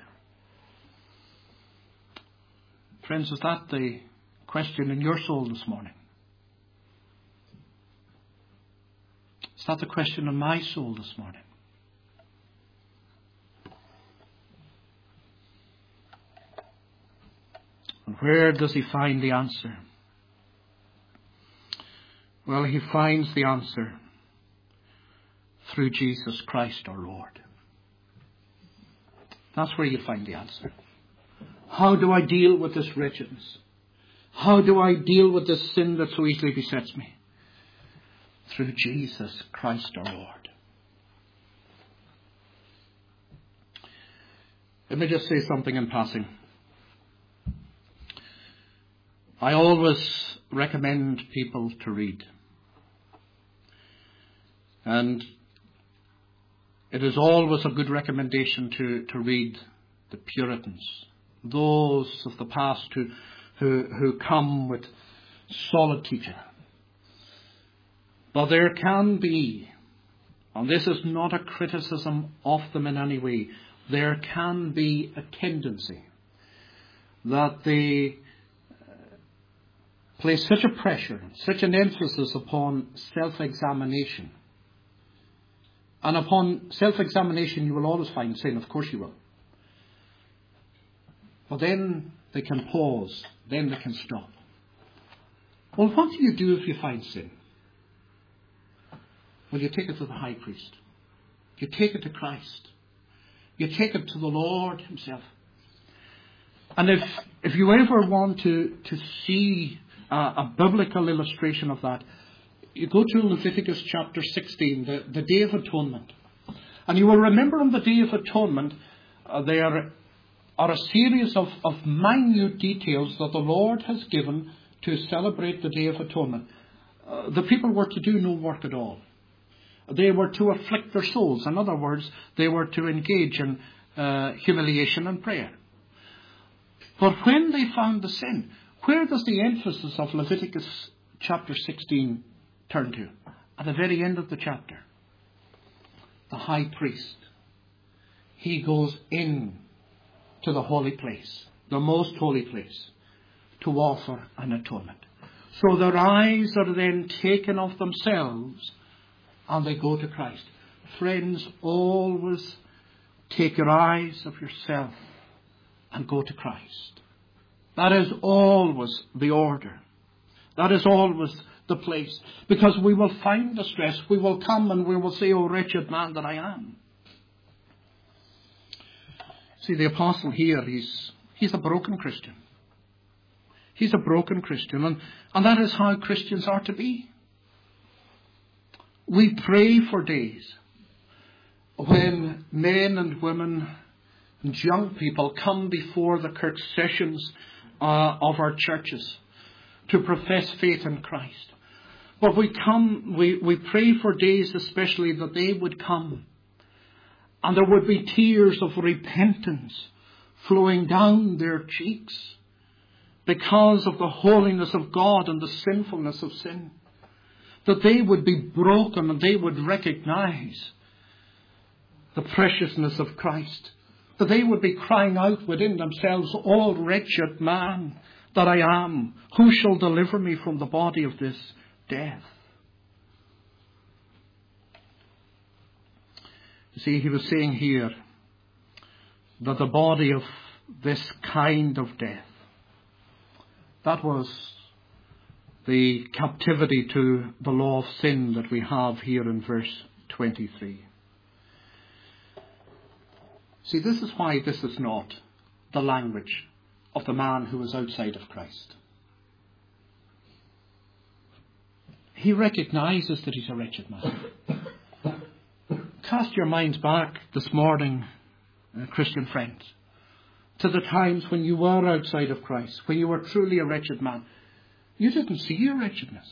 Friends, is that the question in your soul this morning? Is that the question in my soul this morning? And where does he find the answer? Well, he finds the answer through Jesus Christ our Lord. That's where you find the answer. How do I deal with this wretchedness? How do I deal with this sin that so easily besets me? Through Jesus Christ our Lord. Let me just say something in passing. I always recommend people to read. And it is always a good recommendation to, to read the Puritans, those of the past who, who, who come with solid teaching. But there can be, and this is not a criticism of them in any way, there can be a tendency that they place such a pressure, such an emphasis upon self-examination. And upon self-examination you will always find sin, of course you will. But then they can pause, then they can stop. Well, what do you do if you find sin? Well, you take it to the high priest. You take it to Christ. You take it to the Lord himself. And if if you ever want to, to see a, a biblical illustration of that, you go to Leviticus chapter sixteen, the, the Day of Atonement. And you will remember on the Day of Atonement, uh, there are a series of, of minute details that the Lord has given to celebrate the Day of Atonement. Uh, the people were to do no work at all. They were to afflict their souls. In other words, they were to engage in uh, humiliation and prayer. But when they found the sin, where does the emphasis of Leviticus chapter sixteen turn to? At the very end of the chapter. The high priest. He goes in to the holy place, the most holy place, to offer an atonement. So their eyes are then taken off themselves and they go to Christ. Friends, always take your eyes off yourself and go to Christ. That is always the order. That is always the place. Because we will find distress. We will come and we will say, "O wretched man that I am." See, the apostle here, he's, he's a broken Christian. He's a broken Christian. And, and that is how Christians are to be. We pray for days when men and women and young people come before the Kirk sessions uh, of our churches to profess faith in Christ. But we come, we, we pray for days especially that they would come and there would be tears of repentance flowing down their cheeks because of the holiness of God and the sinfulness of sin. That they would be broken and they would recognize the preciousness of Christ. That they would be crying out within themselves, "O wretched man that I am, who shall deliver me from the body of this death?" You see, he was saying here that the body of this kind of death, that was the captivity to the law of sin that we have here in verse twenty-three. See, this is why this is not the language of the man who is outside of Christ. He recognizes that he's a wretched man. Cast your minds back this morning, uh, Christian friends, to the times when you were outside of Christ, when you were truly a wretched man. You didn't see your wretchedness.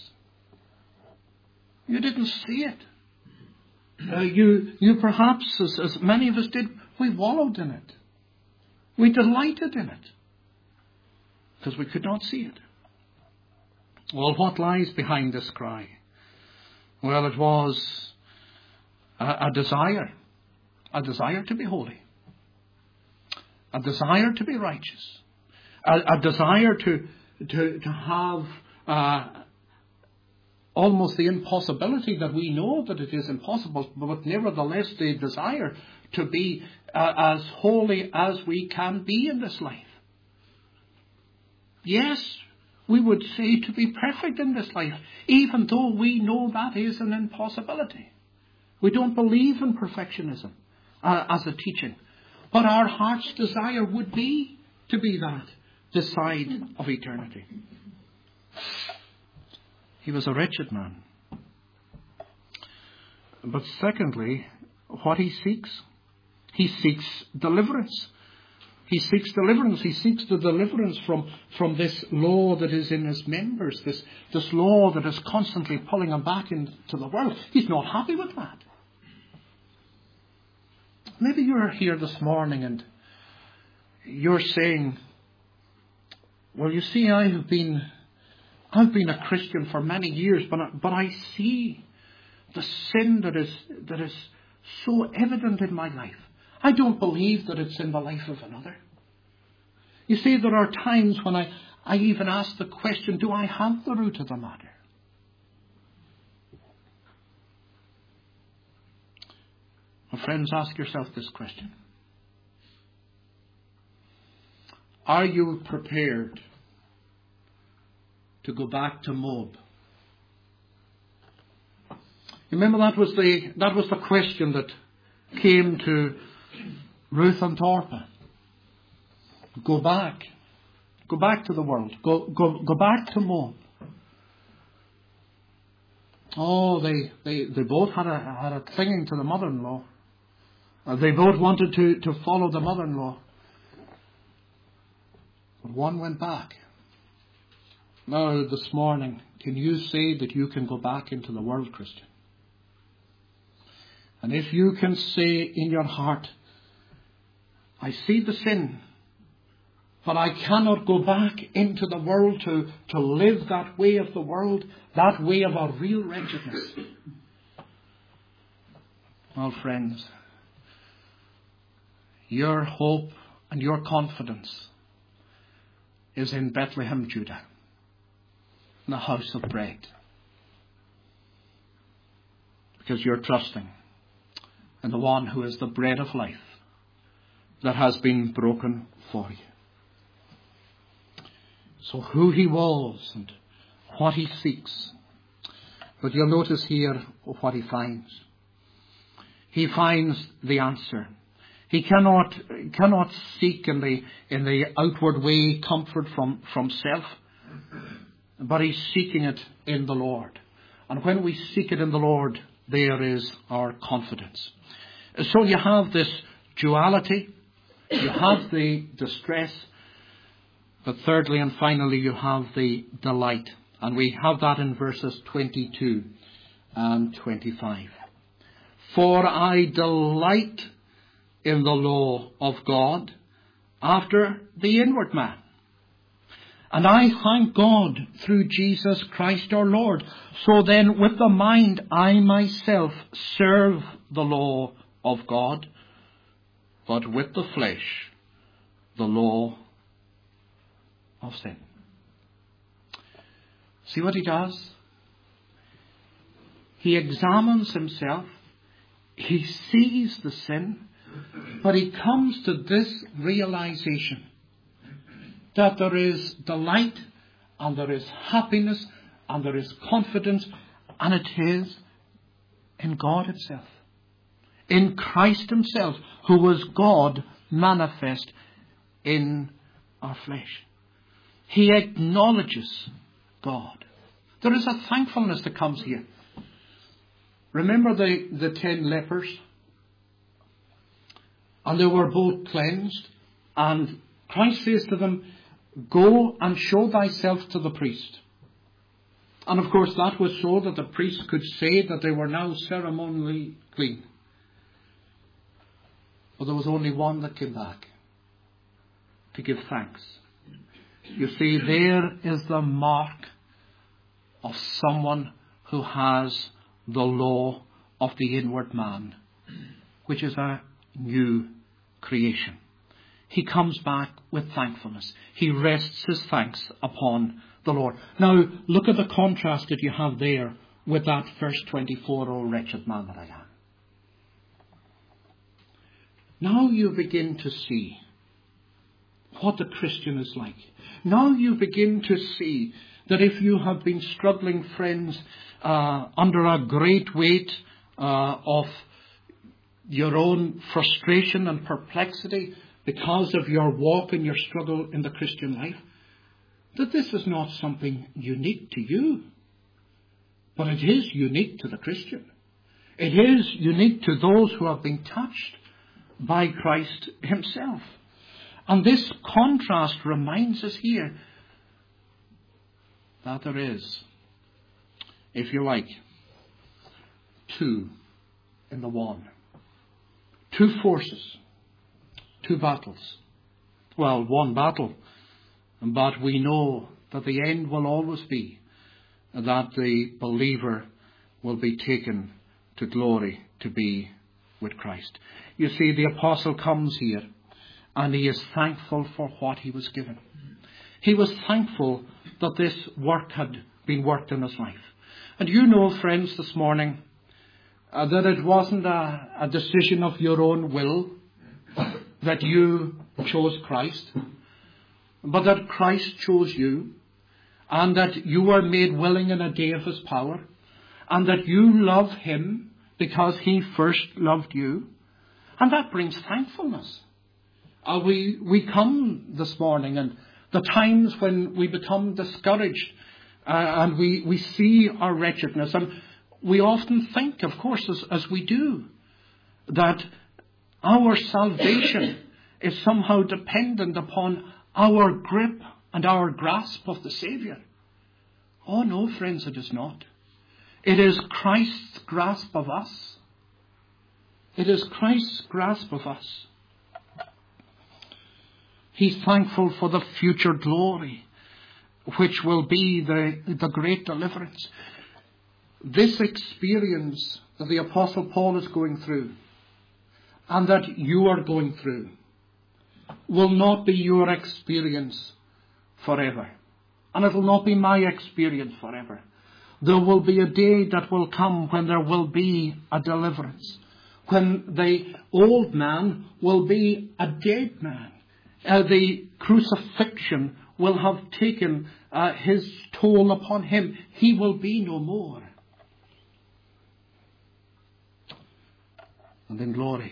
You didn't see it. Uh, you, you perhaps, as, as many of us did, we wallowed in it. We delighted in it. Because we could not see it. Well, what lies behind this cry? Well, it was a, a desire. A desire to be holy. A desire to be righteous. A, a desire to, to, to have uh, almost the impossibility that we know that it is impossible, but nevertheless the desire to be uh, as holy as we can be in this life. Yes, we would say to be perfect in this life, even though we know that is an impossibility. We don't believe in perfectionism uh, as a teaching. But our heart's desire would be to be that, this side of eternity. He was a wretched man. But secondly, what he seeks, he seeks deliverance. He seeks deliverance. He seeks the deliverance from, from this law that is in his members, this, this law that is constantly pulling him back into the world. He's not happy with that. Maybe you're here this morning and you're saying, well, you see, I have been, I've been a Christian for many years, but I, but I see the sin that is that is so evident in my life. I don't believe that it's in the life of another. You see, there are times when I, I even ask the question, do I have the root of the matter? My friends, ask yourself this question. Are you prepared to go back to Moab? Remember, that was the that was the question that came to Ruth and Orpah. Go back. Go back to the world. Go go go back to Moab. Oh, they, they, they both had a had a clinging to the mother-in-law. Uh, they both wanted to, to follow the mother-in-law. But one went back. Now, this morning, can you say that you can go back into the world, Christian? And if you can say in your heart, I see the sin, but I cannot go back into the world to, to live that way of the world, that way of our real wretchedness. Well, friends, your hope and your confidence is in Bethlehem, Judah, in the house of bread. Because you're trusting in the one who is the bread of life that has been broken for you. So who he was and what he seeks. But you'll notice here what he finds. He finds the answer. He cannot cannot seek in the in the outward way comfort from, from self, but he's seeking it in the Lord. And when we seek it in the Lord, there is our confidence. So you have this duality, you have the distress, but thirdly and finally you have the delight. And we have that in verses twenty-two and twenty-five. For I delight in the law of God after the inward man. And I thank God through Jesus Christ our Lord. So then with the mind I myself serve the law of God, but with the flesh the law of sin. See what he does? He examines himself. He sees the sin. But he comes to this realization that there is delight and there is happiness and there is confidence, and it is in God himself. In Christ himself, who was God manifest in our flesh. He acknowledges God. There is a thankfulness that comes here. Remember the, the ten lepers? And they were both cleansed. And Christ says to them, go and show thyself to the priest. And of course that was so that the priest could say that they were now ceremonially clean. But there was only one that came back to give thanks. You see, there is the mark of someone who has the law of the inward man, which is a new creation. He comes back with thankfulness. He rests his thanks upon the Lord. Now, look at the contrast that you have there with that verse twenty-four, "O wretched man that I am." Now you begin to see what the Christian is like. Now you begin to see that if you have been struggling, friends, uh, under a great weight uh, of your own frustration and perplexity because of your walk and your struggle in the Christian life, that this is not something unique to you, but it is unique to the Christian. It is unique to those who have been touched by Christ himself. And this contrast reminds us here that there is, if you like, two in the one. Two forces, two battles. Well, one battle, but we know that the end will always be that the believer will be taken to glory to be with Christ. You see, the apostle comes here and he is thankful for what he was given. He was thankful that this work had been worked in his life. And you know, friends, this morning, uh, that it wasn't a, a decision of your own will that you chose Christ, but that Christ chose you, and that you were made willing in a day of his power, and that you love him because he first loved you. And that brings thankfulness. Uh, we, we come this morning, and the times when we become discouraged uh, and we, we see our wretchedness, and we often think, of course, as, as we do, that our salvation is somehow dependent upon our grip and our grasp of the Saviour. Oh no, friends, it is not. It is Christ's grasp of us. It is Christ's grasp of us. He's thankful for the future glory, which will be the, the great deliverance. This experience that the Apostle Paul is going through, and that you are going through, will not be your experience forever. And it will not be my experience forever. There will be a day that will come when there will be a deliverance. When the old man will be a dead man. Uh, the crucifixion will have taken uh, his toll upon him. He will be no more. And in glory,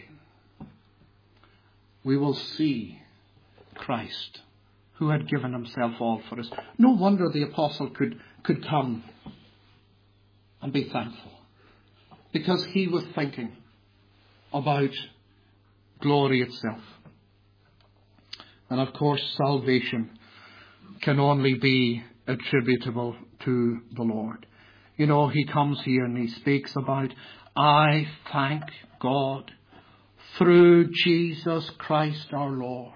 we will see Christ, who had given himself all for us. No wonder the apostle could, could come and be thankful, because he was thinking about glory itself. And of course, salvation can only be attributable to the Lord. You know, he comes here and he speaks about, "I thank God through Jesus Christ our Lord."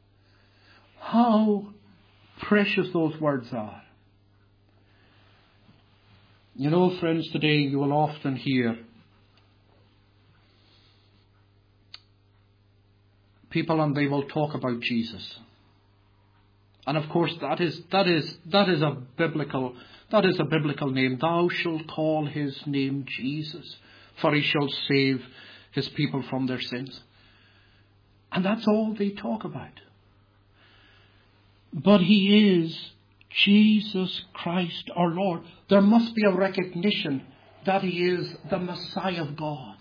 How precious those words are. You know, friends, today you will often hear people and they will talk about Jesus. And of course that is that is that is a biblical that is a biblical name. "Thou shalt call his name Jesus, for he shall save his people from their sins." And that's all they talk about. But he is Jesus Christ our Lord. There must be a recognition that he is the Messiah of God.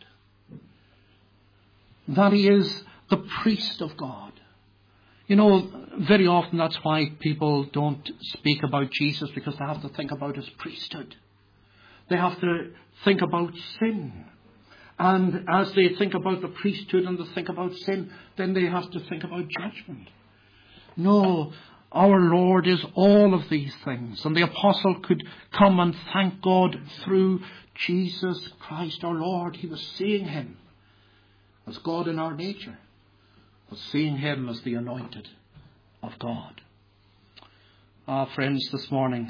That he is the priest of God. You know, very often that's why people don't speak about Jesus, because they have to think about his priesthood. They have to think about sin. And as they think about the priesthood and they think about sin, then they have to think about judgment. No, our Lord is all of these things. And the apostle could come and thank God through Jesus Christ our Lord. He was seeing him as God in our nature, but seeing him as the anointed of God. Ah, friends, this morning,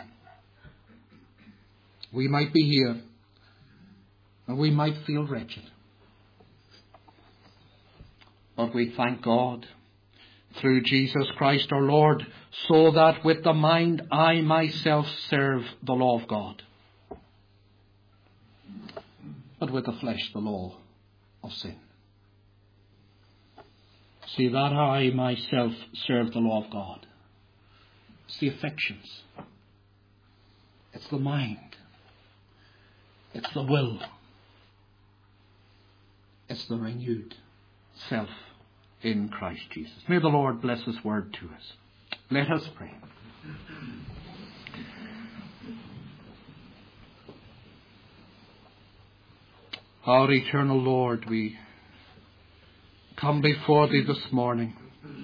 we might be here and we might feel wretched. But we thank God through Jesus Christ our Lord, so that with the mind I myself serve the law of God. but with the flesh the law of sin. See, that I myself serve the law of God. It's the affections. It's the mind. It's the will. It's the renewed self in Christ Jesus. May the Lord bless His word to us. Let us pray. Our eternal Lord, we come before Thee this morning.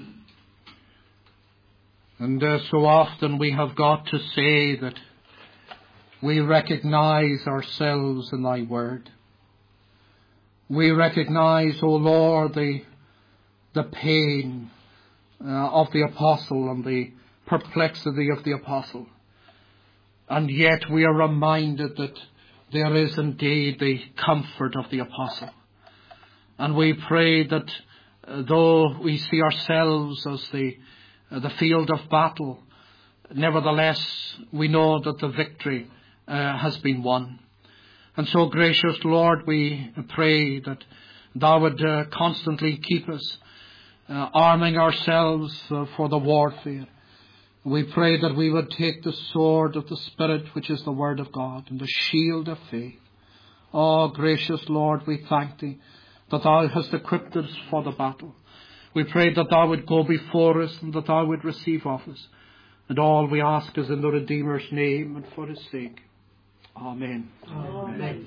And uh, so often we have got to say that we recognize ourselves in Thy word. We recognize, O Lord, the, the pain uh, of the apostle and the perplexity of the apostle. And yet we are reminded that there is indeed the comfort of the apostle. And we pray that uh, though we see ourselves as the, uh, the field of battle, nevertheless we know that the victory uh, has been won. And so, gracious Lord, we pray that Thou would uh, constantly keep us uh, arming ourselves uh, for the warfare. We pray that we would take the sword of the Spirit, which is the Word of God, and the shield of faith. Oh, gracious Lord, we thank Thee that Thou hast equipped us for the battle. We pray that Thou would go before us and that Thou would receive of us. And all we ask is in the Redeemer's name and for His sake. Amen. Amen.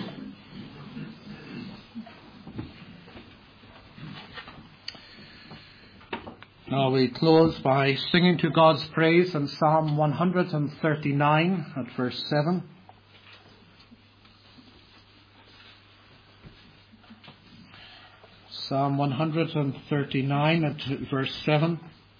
Now we close by singing to God's praise in Psalm one thirty-nine at verse seven. Psalm one thirty-nine at verse seven.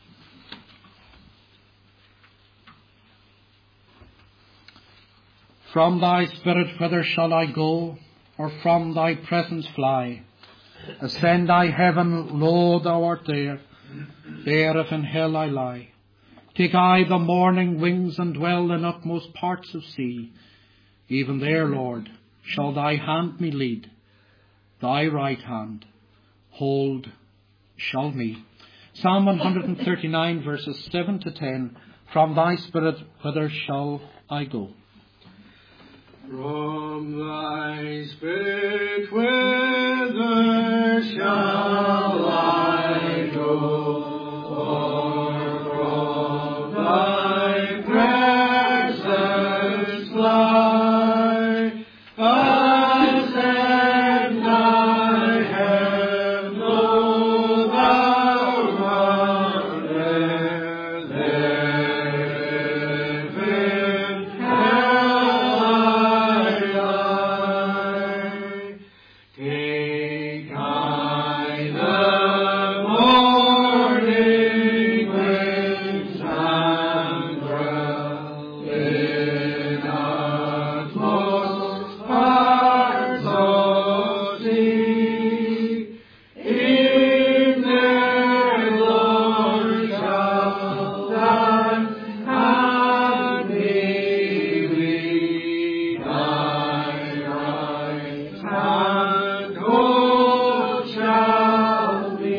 From Thy Spirit whither shall I go, or from Thy presence fly? Ascend Thy heaven, lo, Thou art there. There if in hell I lie. Take I the morning wings and dwell in utmost parts of sea. Even there, Lord, shall Thy hand me lead. Thy right hand hold shall me. Psalm one thirty-nine verses seven to ten. From Thy Spirit whither shall I go? From Thy Spirit whither shall I go? Or from Thy presence fly? Ascend Thy heaven, lo, Thou art there. There in hell take I the morning winds and dwell in utmost parts of sea. In their Lord shall Thy hand me lead. Thy right hand hold shall be.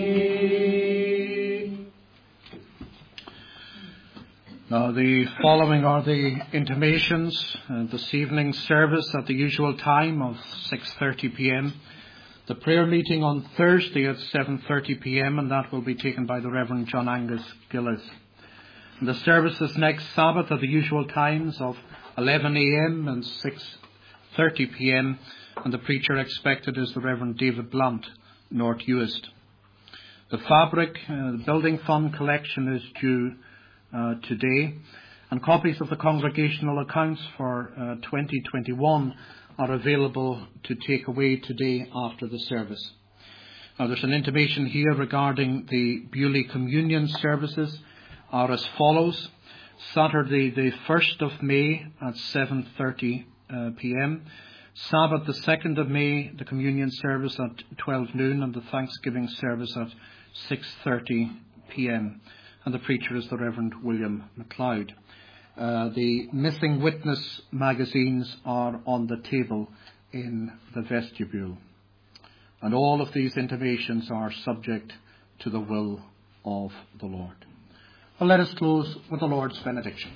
Now the following are the intimations. Uh, this evening's service at the usual time of six thirty p.m. The prayer meeting on Thursday at seven thirty p.m. and that will be taken by the Reverend John Angus Gillis. And the services next Sabbath at the usual times of eleven a.m. and six thirty p.m. and the preacher expected is the Reverend David Blunt, North Uist. The fabric, uh, the building fund collection is due uh, today, and copies of the congregational accounts for uh, twenty twenty-one are available to take away today after the service. Now there's an intimation here regarding the Beaulieu Communion services are as follows. Saturday the first of May at seven thirty uh, p.m. Sabbath the second of May, the communion service at twelve noon and the Thanksgiving service at six thirty p.m. And the preacher is the Reverend William MacLeod. Uh, the Missing Witness magazines are on the table in the vestibule. And all of these intimations are subject to the will of the Lord. Well, let us close with the Lord's benediction.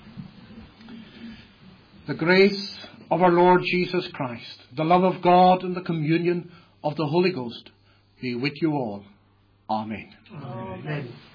The grace of our Lord Jesus Christ, the love of God, and the communion of the Holy Ghost be with you all. Amen. Amen.